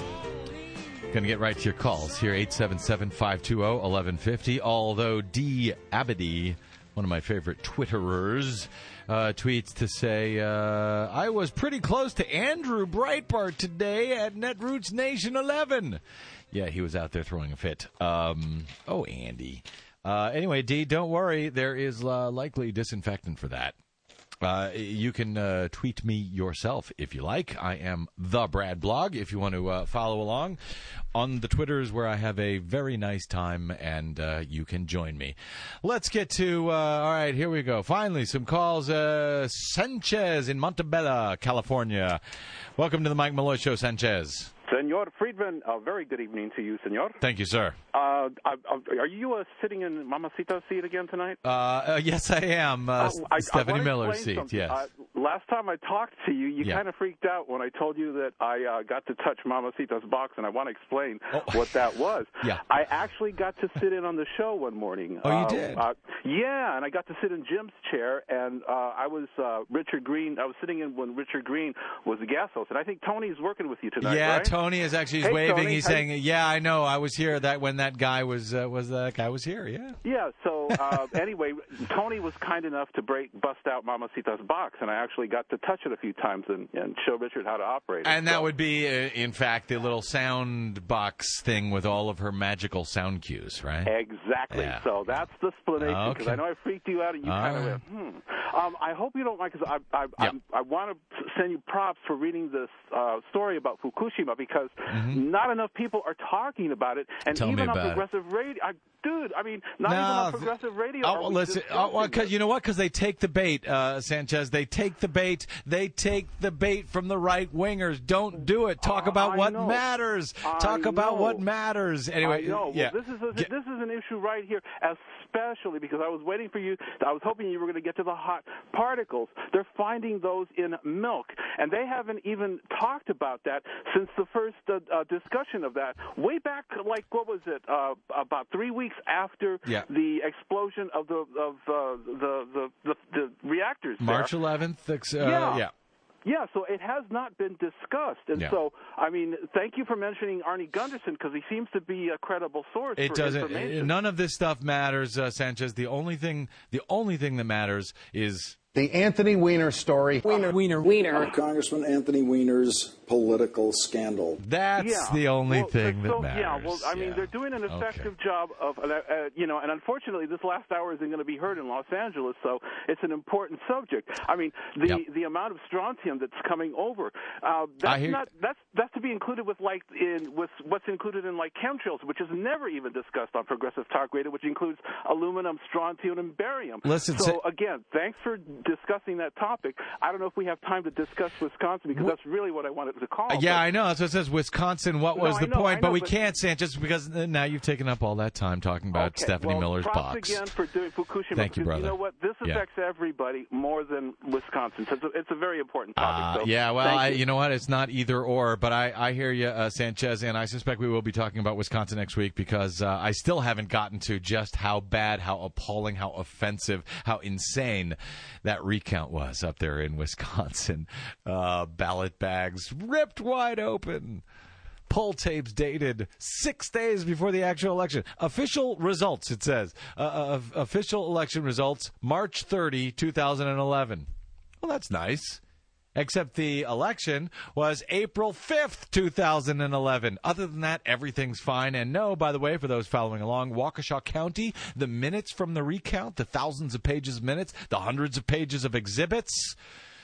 S1: Going to get right to your calls here, eight seven seven, five two zero, one one five zero. Although D. Abadi, one of my favorite Twitterers, uh, tweets to say, uh, I was pretty close to Andrew Breitbart today at Netroots Nation eleven. Yeah, he was out there throwing a fit. Um, oh, Andy. Uh, anyway, D, don't worry. There is uh, likely disinfectant for that. Uh, you can uh, tweet me yourself if you like. I am the Brad Blog if you want to uh, follow along on the Twitters where I have a very nice time, and uh, you can join me. Let's get to, uh, all right, here we go. Finally, some calls. Uh, Sanchez in Montebello, California. Welcome to the Mike Malloy Show, Sanchez.
S14: Senor Friedman, a very good evening to you, senor.
S1: Thank you, sir.
S14: Uh, I, I, are you uh, sitting in Mamacita's seat again tonight?
S1: Uh, uh, yes, I am. Uh,
S14: Uh, I- I
S1: Stephanie
S14: wanna
S1: Miller's
S14: explain
S1: seat,
S14: something.
S1: yes.
S14: Uh, last time I talked to you, you
S1: Yeah.
S14: kind of freaked out when I told you that I uh, got to touch Mamacita's box, and I want to explain
S1: Oh.
S14: what that was.
S1: Yeah.
S14: I actually got to sit in on the show one morning.
S1: Oh, you
S14: Uh,
S1: did?
S14: Uh, yeah, and I got to sit in Jim's chair, and uh, I was uh, Richard Green. I was sitting in when Richard Green was the guest host, and I think Tony's working with you tonight,
S1: Yeah,
S14: right?
S1: Tony is actually he's
S14: Hey,
S1: waving.
S14: Tony,
S1: he's
S14: how you-
S1: saying, "Yeah, I know. I was here that when that guy was uh, was that guy was here." Yeah.
S14: Yeah, so uh, anyway, Tony was kind enough to break, bust out Mamacita's box, and I actually got to touch it a few times and, and show Richard how to operate it.
S1: And that
S14: So-
S1: would be, uh, in fact, the little sound box thing with all of her magical sound cues, right?
S14: Exactly.
S1: Yeah.
S14: So that's the explanation, because
S1: Okay.
S14: I know I freaked you out, and you
S1: All
S14: kind of
S1: right.
S14: went, hmm. Um, I hope you don't mind, because I, I,
S1: Yep.
S14: I, I want to send you props for reading this uh, story about Fukushima, because
S1: Mhm.
S14: not enough people are talking about it, and
S1: Tell me
S14: even on
S1: about it.
S14: progressive radio, I, dude, I mean, not
S1: No,
S14: even on
S1: th-
S14: progressive radio.
S1: Oh,
S14: are
S1: well,
S14: we
S1: listen. Oh, well,
S14: discussing
S1: cause
S14: this.
S1: you know what? Because they take the bait, uh, Sanchez. They take the bait. They take the bait from the right wingers. Don't do it. Talk
S14: Uh,
S1: about
S14: I
S1: what
S14: know.
S1: matters.
S14: I
S1: Talk about
S14: know.
S1: what matters. Anyway,
S14: I know.
S1: yeah.
S14: Well, this is a,
S1: Get-
S14: this is an issue right here, especially because I was waiting for you. I was hoping you were going to get to the hot particles. They're finding those in milk, and they haven't even talked about that since the first uh, uh, discussion of that way back. Like what was it? Uh, about three weeks after
S1: Yeah.
S14: the explosion of the of uh, the, the the the reactors. there.
S1: March eleventh. Uh,
S14: Yeah.
S1: yeah.
S14: Yeah, so it has not been discussed. And
S1: Yeah.
S14: so, I mean, thank you for mentioning Arnie Gunderson, because he seems to be a credible source
S1: It
S14: for
S1: doesn't.
S14: information.
S1: None of this stuff matters, uh, Sanchez. The only thing, the only thing that matters is
S5: The Anthony Weiner story.
S12: Wiener. Wiener. Wiener.
S15: Congressman Anthony Weiner's political scandal.
S1: That's
S14: Yeah.
S1: the only
S14: Well,
S1: thing
S14: so,
S1: that matters.
S14: Yeah, well, I mean,
S1: Yeah.
S14: they're doing an effective job of, uh, uh, you know, and unfortunately, this last hour isn't going to be heard in Los Angeles, so it's an important subject. I mean, the
S1: Yep.
S14: the amount of strontium that's coming over, uh,
S1: I
S14: that's
S1: hear-
S14: not that's that's to be included with like in with what's included in like chemtrails, which is never even discussed on Progressive Talk Radio, which includes aluminum, strontium, and barium.
S1: Listen,
S14: so
S1: Sa-
S14: again, thanks for discussing that topic. I don't know if we have time to discuss Wisconsin because that's really what I wanted to call.
S1: Uh, yeah,
S14: but-
S1: I know. That's what it says. Wisconsin. What
S14: No,
S1: was
S14: I
S1: the
S14: know,
S1: point?
S14: I
S1: but
S14: know,
S1: we
S14: but-
S1: can't, Sanchez, because uh, now you've taken up all that time talking about
S14: Okay,
S1: Stephanie
S14: well,
S1: Miller's
S14: props
S1: box.
S14: again for doing Fukushima.
S1: Thank you,
S14: because
S1: brother.
S14: You know what? This
S1: Yeah.
S14: affects everybody more than Wisconsin. So it's a, it's a very important topic.
S1: Uh,
S14: so
S1: yeah, well,
S14: thank
S1: I,
S14: you.
S1: you know what? It's not either or, but I, I hear you, uh, Sanchez, and I suspect we will be talking about Wisconsin next week because uh, I still haven't gotten to just how bad, how appalling, how offensive, how insane that recount was up there in Wisconsin. Uh, ballot bags ripped wide open. Poll tapes dated six days before the actual election. Official results, it says. Uh, uh, official election results, March thirtieth, twenty eleven. Well, that's nice. Except the election was April fifth, twenty eleven. Other than that, everything's fine. And no, by the way, for those following along, Waukesha County, the minutes from the recount, the thousands of pages of minutes, the hundreds of pages of exhibits,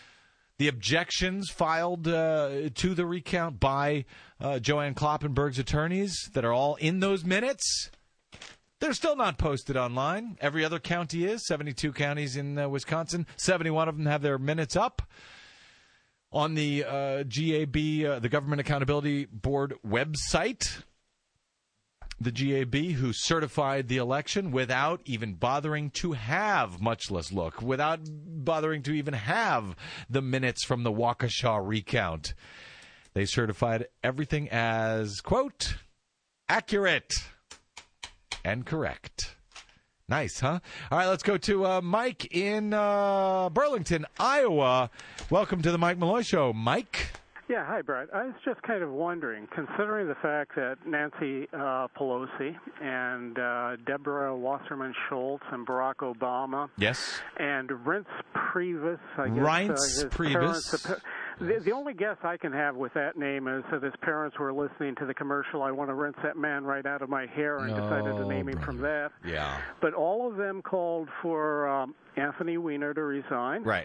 S1: the objections filed uh, to the recount by uh, Joanne Kloppenberg's attorneys that are all in those minutes, they're still not posted online. Every other county is. seventy-two counties in uh, Wisconsin. seventy-one of them have their minutes up on the uh, G A B, uh, the Government Accountability Board website. The G A B, who certified the election without even bothering to have, much less look, without bothering to even have the minutes from the Waukesha recount. They certified everything as, quote, accurate and correct. Nice, huh? All right, let's go to uh, Mike in uh, Burlington, Iowa. Welcome to the Mike Malloy Show, Mike.
S16: Yeah, hi, Brett. I was just kind of wondering, considering the fact that Nancy uh, Pelosi and uh, Deborah Wasserman Schultz and Barack Obama,
S1: yes,
S16: and Reince Priebus, I guess,
S1: Reince
S16: uh, his
S1: Priebus.
S16: parents, the, the only guess I can have with that name is that his parents were listening to the commercial, "I want to rinse that man right out of my hair," and
S1: No,
S16: decided to name him
S1: brother.
S16: from that.
S1: Yeah.
S16: But all of them called for um, Anthony Weiner to resign.
S1: Right.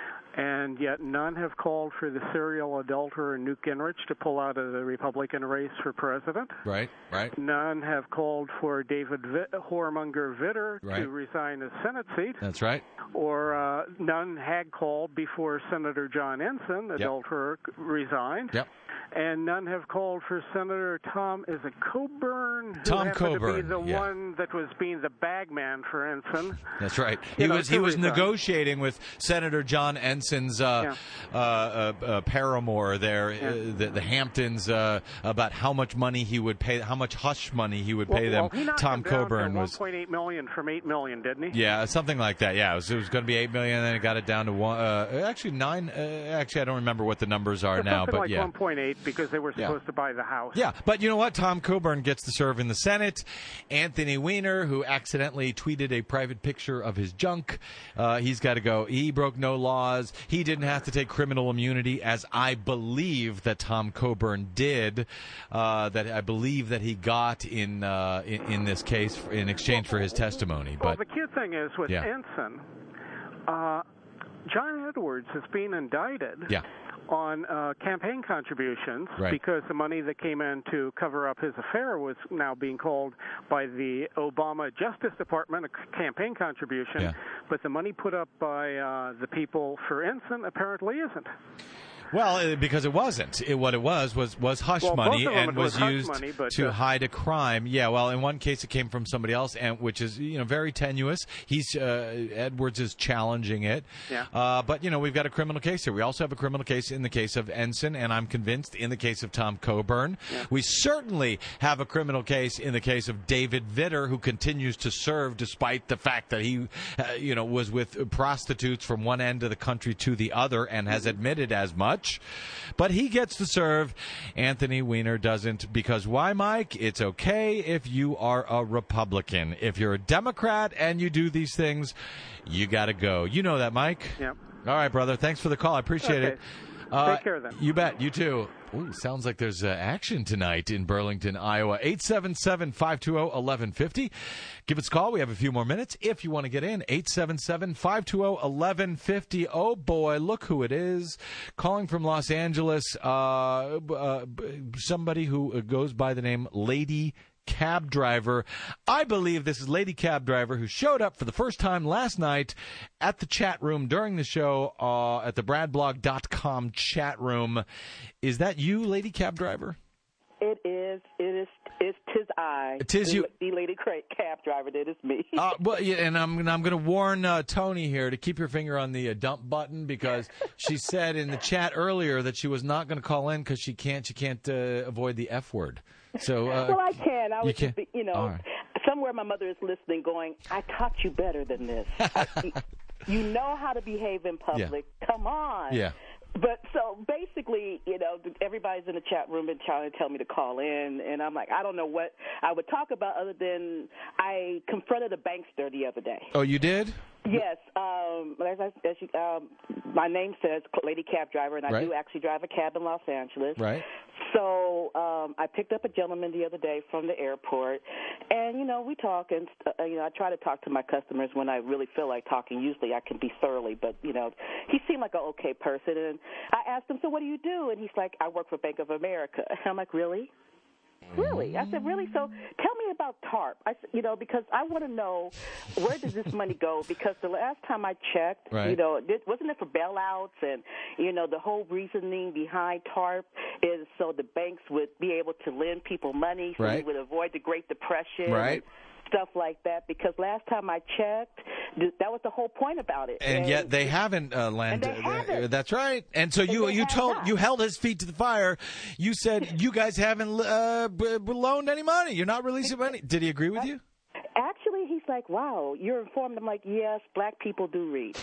S16: And yet none have called for the serial adulterer Newt Gingrich to pull out of the Republican race for president.
S1: Right, right.
S16: None have called for David Vitt, whoremonger Vitter
S1: Right.
S16: to resign his Senate seat.
S1: That's right.
S16: Or uh, none had called before Senator John Ensign, adulterer, resigned.
S1: Yep.
S16: And none have called for Senator Tom, is it Coburn? Who
S1: Tom
S16: happened to
S1: Coburn,
S16: be the
S1: yeah.
S16: one that was being the bagman for Ensign.
S1: That's right.
S16: You
S1: He
S16: know,
S1: was he
S16: to
S1: was
S16: resign.
S1: negotiating with Senator John Ensign's uh, uh, uh, uh, paramour there, uh, the, the Hamptons, uh, about how much money he would pay, how much hush money he would
S16: Well,
S1: pay them.
S16: well, he knocked
S1: Tom
S16: him down
S1: Coburn
S16: to
S1: was.
S16: one point eight million dollars from eight million dollars, didn't he?
S1: Yeah, something like that. Yeah, it was, it was going to be eight million, and then it got it down to one. Uh, actually, nine. Uh, actually, I don't remember what the numbers are now,
S16: Something
S1: but
S16: like
S1: yeah.
S16: one point eight because they were
S1: Yeah.
S16: supposed to buy the house.
S1: Yeah, but you know what? Tom Coburn gets to serve in the Senate. Anthony Weiner, who accidentally tweeted a private picture of his junk, uh, he's got to go. He broke no laws. He didn't have to take criminal immunity, as I believe that Tom Coburn did. Uh, that I believe that he got in uh, in, in this case in exchange for his testimony.
S16: Well,
S1: But
S16: the cute thing is with
S1: Yeah.
S16: Ensign, uh, John Edwards is being indicted.
S1: yeah.
S16: on uh, campaign contributions
S1: Right.
S16: because the money that came in to cover up his affair was now being called by the Obama Justice Department a c- campaign contribution,
S1: Yeah.
S16: but the money put up by uh, the people for Ensign apparently isn't.
S1: Well, uh, because it wasn't. It, what it was was was hush
S16: Well,
S1: money
S16: both of them
S1: and
S16: it was
S1: was
S16: hush
S1: used
S16: money, but,
S1: to
S16: uh,
S1: hide a crime. Yeah. Well, in one case it came from somebody else, and which is you know very tenuous. He's uh, Edwards is challenging it.
S16: Yeah.
S1: Uh, but you know we've got a criminal case here. We also have a criminal case in the case of Ensign, and I'm convinced in the case of Tom Coburn.
S16: Yeah.
S1: We certainly have a criminal case in the case of David Vitter, who continues to serve despite the fact that he, uh, you know, was with prostitutes from one end of the country to the other, and has admitted as much. But he gets to serve. Anthony Weiner doesn't, because why, Mike? It's okay if you are a Republican. If you're a Democrat and you do these things, you got to go. You know that, Mike?
S16: Yep.
S1: All right, brother. Thanks for the call. I appreciate
S16: Okay.
S1: it. Uh,
S16: Take care then.
S1: You bet. You too. Ooh, sounds like there's uh, action tonight in Burlington, Iowa. eight seven seven, five two zero, one one five zero. Give us a call. We have a few more minutes if you want to get in. eight seven seven, five two zero, one one five zero. Oh, boy, look who it is. Calling from Los Angeles, uh, uh, somebody who goes by the name Lady Cab Driver. I believe this is Lady Cab Driver, who showed up for the first time last night at the chat room during the show uh, at the brad blog dot com chat room. Is that you, Lady Cab Driver?
S17: It is. It is. It's tis I.
S1: Tis you.
S17: The lady cra- cab driver. That is me.
S1: Uh, well, yeah, and I'm I'm going to warn uh, Tony here to keep your finger on the uh, dump button, because she said in the chat earlier that she was not going to call in because she can't she can't uh, avoid the F word. So uh,
S17: well, I can. I
S1: you
S17: was
S1: can.
S17: just, be- you know,
S1: All right.
S17: somewhere my mother is listening, going, "I taught you better than this. I, you know how to behave in public. Come on."
S1: Yeah.
S17: But so basically, you know, everybody's in the chat room and trying to tell me to call in, and I'm like, I don't know what I would talk about other than I confronted a bankster the other day.
S1: Oh, you did?
S17: Yes, um, as, I, as you, um, my name says, Lady Cab Driver, and I
S1: Right.
S17: do actually drive a cab in Los Angeles.
S1: Right.
S17: So um, I picked up a gentleman the other day from the airport, and you know we talk, and uh, you know I try to talk to my customers when I really feel like talking. Usually I can be surly, but you know he seemed like an okay person, and I asked him, "So what do you do?" And he's like, "I work for Bank of America." And I'm like, "Really?" Really? I said, really? So tell me about TARP. I said, you know, because I want to know where does this money go? Because the last time I checked,
S1: Right.
S17: you know, it, wasn't it for bailouts? And, you know, the whole reasoning behind TARP is so the banks would be able to lend people money so
S1: Right.
S17: we would avoid the Great Depression.
S1: Right.
S17: And stuff like that. Because last time I checked, th- that was the whole point about it.
S1: And yet they haven't uh, landed.
S17: And they haven't.
S1: That's right. And so you
S17: they
S1: you
S17: have
S1: told
S17: not.
S1: you held his feet to the fire. You said you guys haven't uh, b- b- loaned any money. You're not releasing money. Did he agree with you?
S17: Actually, he's like, wow, you're informed. I'm like, yes, black people do read.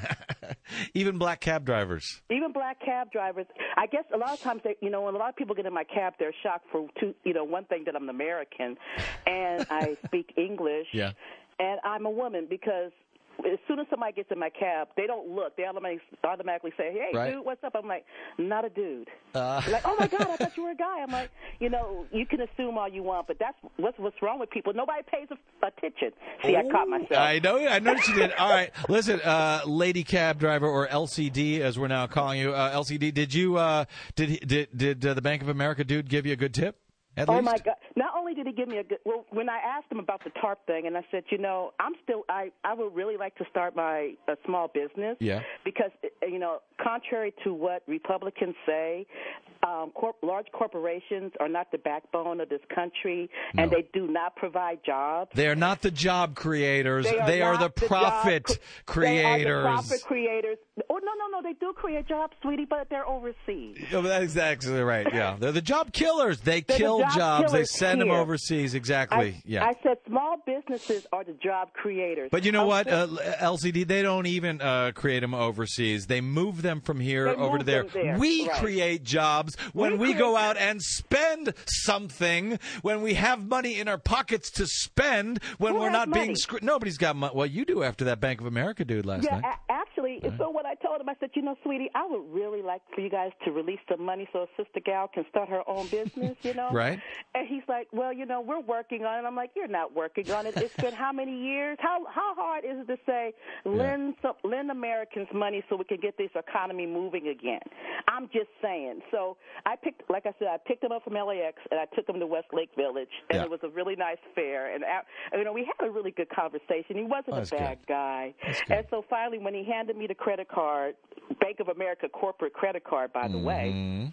S1: Even black cab drivers.
S17: Even black cab drivers. I guess a lot of times, they, you know, when a lot of people get in my cab, they're shocked for two, you know, one thing that I'm an American and I speak English.
S1: Yeah.
S17: And I'm a woman because as soon as somebody gets in my cab, they don't look. They automatically, automatically say, hey,
S1: Right.
S17: dude, what's up? I'm like, not a dude.
S1: Uh.
S17: Like, oh, my God, I thought you were a guy. I'm like, you know, you can assume all you want, but that's what's, what's wrong with people. Nobody pays attention. See, I caught myself.
S1: I know. I noticed you did. All right. Listen, uh, lady cab driver, or L C D, as we're now calling you. Uh, L C D, did you, uh, did, he, did, did uh, the Bank of America dude give you a good tip? At
S17: oh
S1: least?
S17: my God! Not only did he give me a good, well, when I asked him about the TARP thing, and I said, you know, I'm still, I, I would really like to start my a small business.
S1: Yeah.
S17: Because you know, contrary to what Republicans say, um, corp, large corporations are not the backbone of this country,
S1: No.
S17: and they do not provide jobs.
S1: They are not the job creators.
S17: They are
S1: the
S17: not the
S1: profit
S17: job-
S1: creators.
S17: They are the profit creators. Oh no, no, no! They do create jobs, sweetie, but they're overseas.
S1: Yeah, that's exactly right. Yeah, they're the job killers. They
S17: They're the
S1: kill
S17: job
S1: jobs. They
S17: killers
S1: send them
S17: here.
S1: overseas. Exactly.
S17: I,
S1: yeah.
S17: I said small businesses are the job creators.
S1: But you know
S17: I'm
S1: what,
S17: still-
S1: uh, L C D, they don't even uh, create them overseas. They move them from here
S17: They
S1: over to
S17: move
S1: there.
S17: them there,
S1: We
S17: right.
S1: create jobs when we,
S17: We
S1: go
S17: create-
S1: out and spend something, when we have money in our pockets to spend, when
S17: Who
S1: we're
S17: has
S1: not being
S17: money?
S1: screwed. Nobody's got money. Well, you do after that Bank of America dude last
S17: yeah,
S1: night.
S17: a- actually, so what I told him, I said, you know, sweetie, I would really like for you guys to release some money so a sister gal can start her own business, you know?
S1: Right.
S17: And he's like, well, you know, we're working on it. I'm like, you're not working on it. It's been how many years? How how hard is it to say lend some, lend Americans money so we can get this economy moving again? I'm just saying. So I picked, like I said, I picked him up from L A X and I took him to Westlake Village, and
S1: Yeah.
S17: it was a really nice fair. And uh, you know, we had a really good conversation. He wasn't
S1: Oh,
S17: a
S1: that's
S17: bad
S1: good.
S17: guy.
S1: That's good.
S17: And so finally, when he handed me the credit card, Bank of America corporate credit card, by the way.
S1: Mhm.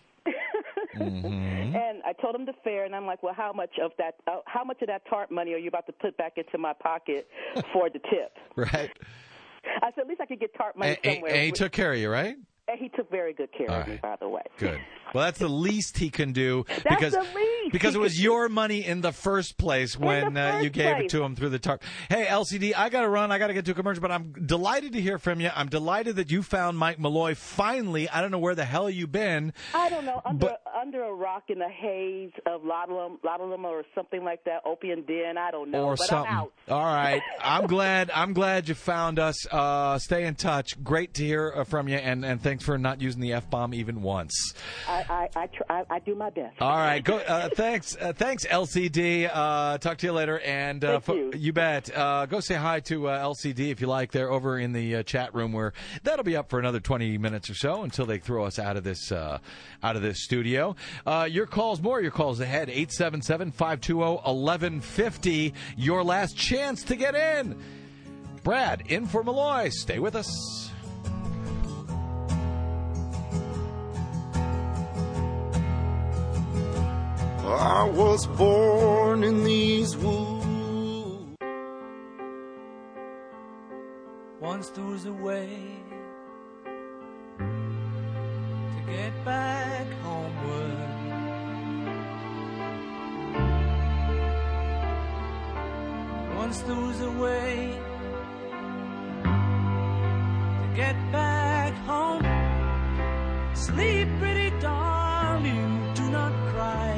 S1: Mhm.
S17: And I told him the fare, and I'm like, well, how much of that, uh, how much of that TARP money are you about to put back into my pocket for the tip?
S1: Right.
S17: I said, at least I could get TARP money
S1: And, and-
S17: somewhere.
S1: and he took care of you, right?
S17: And he took very good care
S1: All
S17: of me,
S1: right.
S17: by the way.
S1: Good. Well, that's the least he can do
S17: That's
S1: because
S17: the least
S1: because
S17: he
S1: it was
S17: can do.
S1: your money in the first place when
S17: the
S1: uh, you
S17: first
S1: gave it
S17: place.
S1: to him through the TARP. Hey, L C D, I got to run. I got to get to a commercial, but I'm delighted to hear from you. I'm delighted that you found Mike Malloy finally. I don't know where the hell you've been.
S17: I don't know, under
S1: But-
S17: under a rock in the haze of laudanum, laudanum or something like that, opium den. I don't know,
S1: Or
S17: but
S1: something.
S17: I'm out.
S1: All right. I'm glad. I'm glad you found us. Uh, stay in touch. Great to hear uh, from you, and, and thanks for not using the F bomb even once.
S17: I I I, tr- I, I do my best.
S1: All right. Go. Uh, thanks. Uh, thanks, L C D. Uh, talk to you later. And uh,
S17: Thank
S1: fo-
S17: you.
S1: bet. Uh, go say hi to uh, L C D if you like. They're over in the uh, chat room where that'll be up for another twenty minutes or so until they throw us out of this uh, out of this studio. Uh, your calls, more your calls ahead. eight seven seven, five two zero, one one five zero. Your last chance to get in. Brad, in for Malloy. Stay with us.
S10: I was born in these woods.
S6: Once there was a way to get back homeward. Once there was a way to get back home. Sleep, pretty darling, do not cry.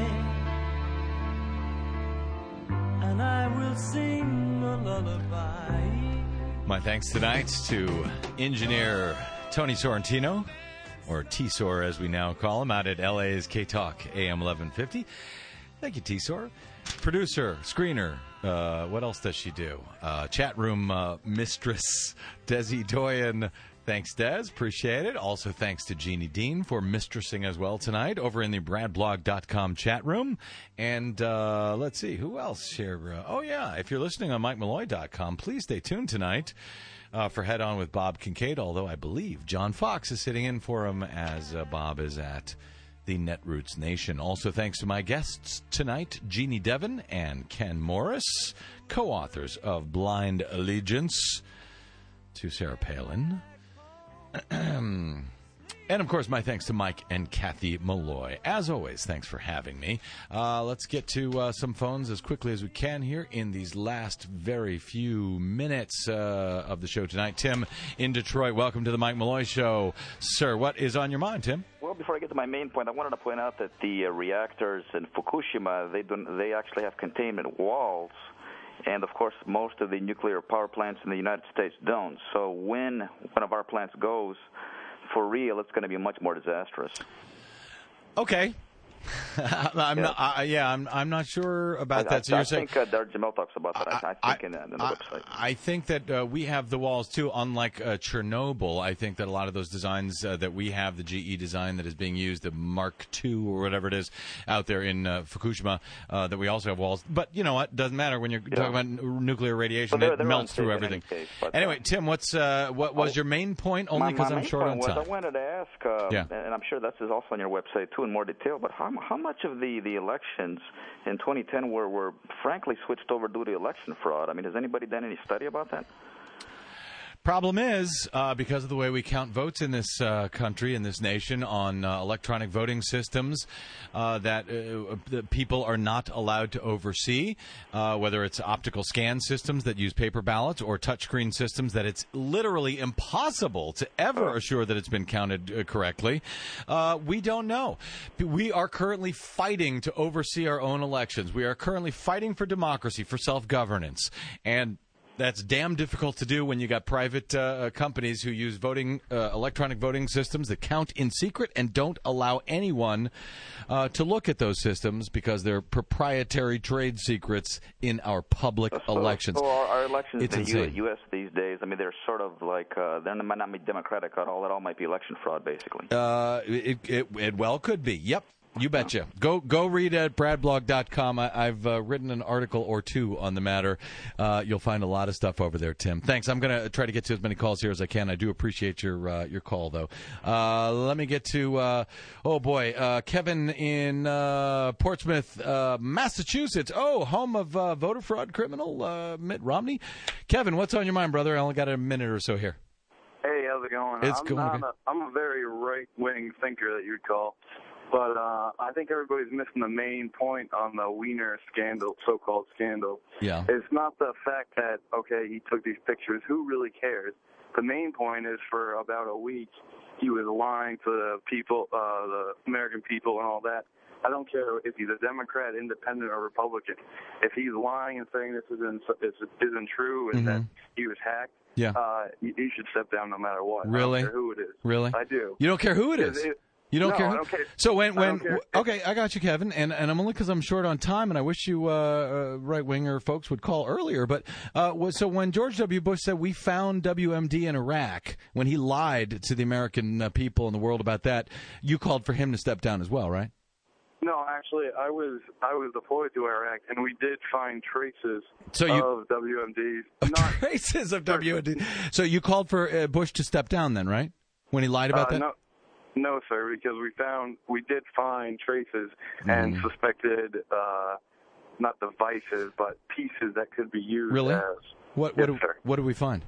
S6: And I will sing a lullaby.
S1: My thanks tonight to engineer Tony Sorrentino, or T-Sor as we now call him, out at L A's K-Talk A M eleven fifty. Thank you, T-Sor. Producer, screener, uh, what else does she do? Uh, chat room uh, mistress, Desi Doyen. Thanks, Des. Appreciate it. Also, thanks to Jeannie Dean for mistressing as well tonight over in the brad blog dot com chat room. And uh, let's see, who else here? Uh, oh, yeah, if you're listening on mike malloy dot com, please stay tuned tonight uh, for Head On with Bob Kincaid, although I believe John Fox is sitting in for him as uh, Bob is at the Netroots Nation. Also, thanks to my guests tonight, Jeannie Devon and Ken Morris, co-authors of Blind Allegiance, to Sarah Palin. And, of course, my thanks to Mike and Kathy Malloy. As always, thanks for having me. Uh, let's get to uh, some phones as quickly as we can here in these last very few minutes uh, of the show tonight. Tim in Detroit, welcome to the Mike Malloy Show. Sir, what is on your mind, Tim?
S18: Well, before I get to my main point, I wanted to point out that the uh, reactors in Fukushima, they don't, they actually have containment walls. And, of course, most of the nuclear power plants in the United States don't. So when one of our plants goes, for real, it's going to be much more disastrous.
S1: Okay. I'm
S18: yeah.
S1: not. I, yeah, I'm. I'm not sure about
S18: I,
S1: that. So
S18: I,
S1: you're
S18: I
S1: saying,
S18: think uh, Darren Jamel talks about that. I, I think
S1: I,
S18: in, in the
S1: I,
S18: website.
S1: I think that uh, we have the walls too. Unlike uh, Chernobyl, I think that a lot of those designs uh, that we have, the G E design that is being used, the Mark two or whatever it is, out there in uh, Fukushima, uh, that we also have walls. But you know what? Doesn't matter when you're yeah. talking about n- nuclear radiation.
S18: Well,
S1: it melts through everything.
S18: Case, but,
S1: anyway,
S18: uh,
S1: Tim, what's uh, what was
S18: oh,
S1: your main point? Only
S18: because
S1: I'm short on
S18: was,
S1: time.
S18: I wanted to ask, uh,
S1: yeah.
S18: and I'm sure this is also on your website too in more detail. But how how much of the The, the elections in twenty ten were, were frankly switched over due to election fraud? I mean, has anybody done any study about that?
S1: Problem is, uh, because of the way we count votes in this uh, country, in this nation, on uh, electronic voting systems uh, that uh, the people are not allowed to oversee, uh, whether it's optical scan systems that use paper ballots or touchscreen systems that it's literally impossible to ever assure that it's been counted uh, correctly, uh, we don't know. We are currently fighting to oversee our own elections. We are currently fighting for democracy, for self-governance, and that's damn difficult to do when you got private uh, companies who use voting, uh, electronic voting systems that count in secret and don't allow anyone uh, to look at those systems because they're proprietary trade secrets in our public
S18: so,
S1: elections.
S18: So our, our elections
S1: it's
S18: in the
S1: insane.
S18: U S these days, I mean, they're sort of like, uh, they might not be democratic at all. It all might be election fraud, basically.
S1: Uh, it, it, it well could be. Yep. You betcha. Go go read at brad blog dot com. I, I've uh, written an article or two on the matter. Uh, you'll find a lot of stuff over there, Tim. Thanks. I'm going to try to get to as many calls here as I can. I do appreciate your uh, your call, though. Uh, let me get to, uh, oh, boy, uh, Kevin in uh, Portsmouth, uh, Massachusetts. Oh, home of uh, voter fraud criminal uh, Mitt Romney. Kevin, what's on your mind, brother? I only got a minute or so here.
S19: Hey, how's it going?
S1: It's
S19: I'm
S1: going
S19: not
S1: okay.
S19: a, I'm a very right-wing thinker that you'd call. But uh, I think everybody's missing the main point on the Wiener scandal, so-called scandal.
S1: Yeah.
S19: It's not the fact that, okay, he took these pictures. Who really cares? The main point is for about a week, he was lying to the people, uh, the American people and all that. I don't care if he's a Democrat, Independent, or Republican. If he's lying and saying this isn't, isn't true and mm-hmm. that he was hacked,
S1: yeah.
S19: uh, you, you should step down no matter what.
S1: Really?
S19: I don't care who it is.
S1: Really?
S19: I do.
S1: You don't care who it is?
S19: It,
S1: You don't
S19: no,
S1: care?
S19: I don't care.
S1: So when when
S19: care.
S1: okay, I got you, Kevin, and and I'm only because I'm short on time, and I wish you uh, uh, right winger folks would call earlier. But uh, was, so when George W. Bush said we found W M D in Iraq, when he lied to the American uh, people and the world about that, you called for him to step down as well, right?
S19: No, actually, I was I was deployed to Iraq, and we did find traces
S1: so you,
S19: of W M Ds.
S1: Not, traces of W M D. So you called for uh, Bush to step down, then, right? When he lied about
S19: uh,
S1: that.
S19: No. No, sir, because we found, we did find traces and
S1: Mm.
S19: suspected, uh, not devices, but pieces that could be used
S1: Really?
S19: as.
S1: What,
S19: yes,
S1: what, do,
S19: sir.
S1: what did we find?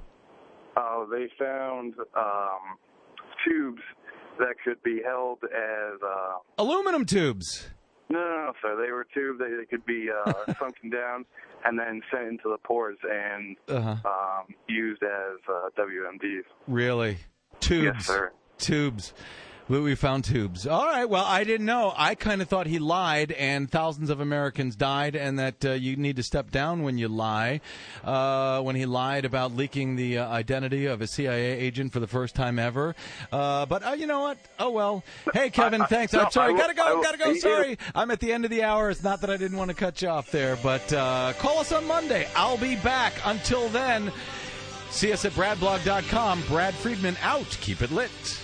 S19: Uh, they found um, tubes that could be held as. Uh,
S1: Aluminum tubes.
S19: No, no, no, sir. They were tubes. They, they could be uh, sunken down and then sent into the pores and
S1: uh-huh.
S19: um, used as uh, W M Ds.
S1: Really? Tubes.
S19: Yes, sir.
S1: Tubes. We, we found tubes. All right. Well, I didn't know. I kind of thought he lied, and thousands of Americans died, and that uh, you need to step down when you lie. Uh, when he lied about leaking the uh, identity of a C I A agent for the first time ever. Uh, but uh, you know what? Oh well. Hey, Kevin.
S19: I, I,
S1: thanks.
S19: no,
S1: I'm sorry.
S19: Will,
S1: gotta go.
S19: Will,
S1: gotta go. Sorry. I'm at the end of the hour. It's not that I didn't want to cut you off there, but uh, call us on Monday. I'll be back. Until then. See us at brad blog dot com. Brad Friedman out. Keep it lit.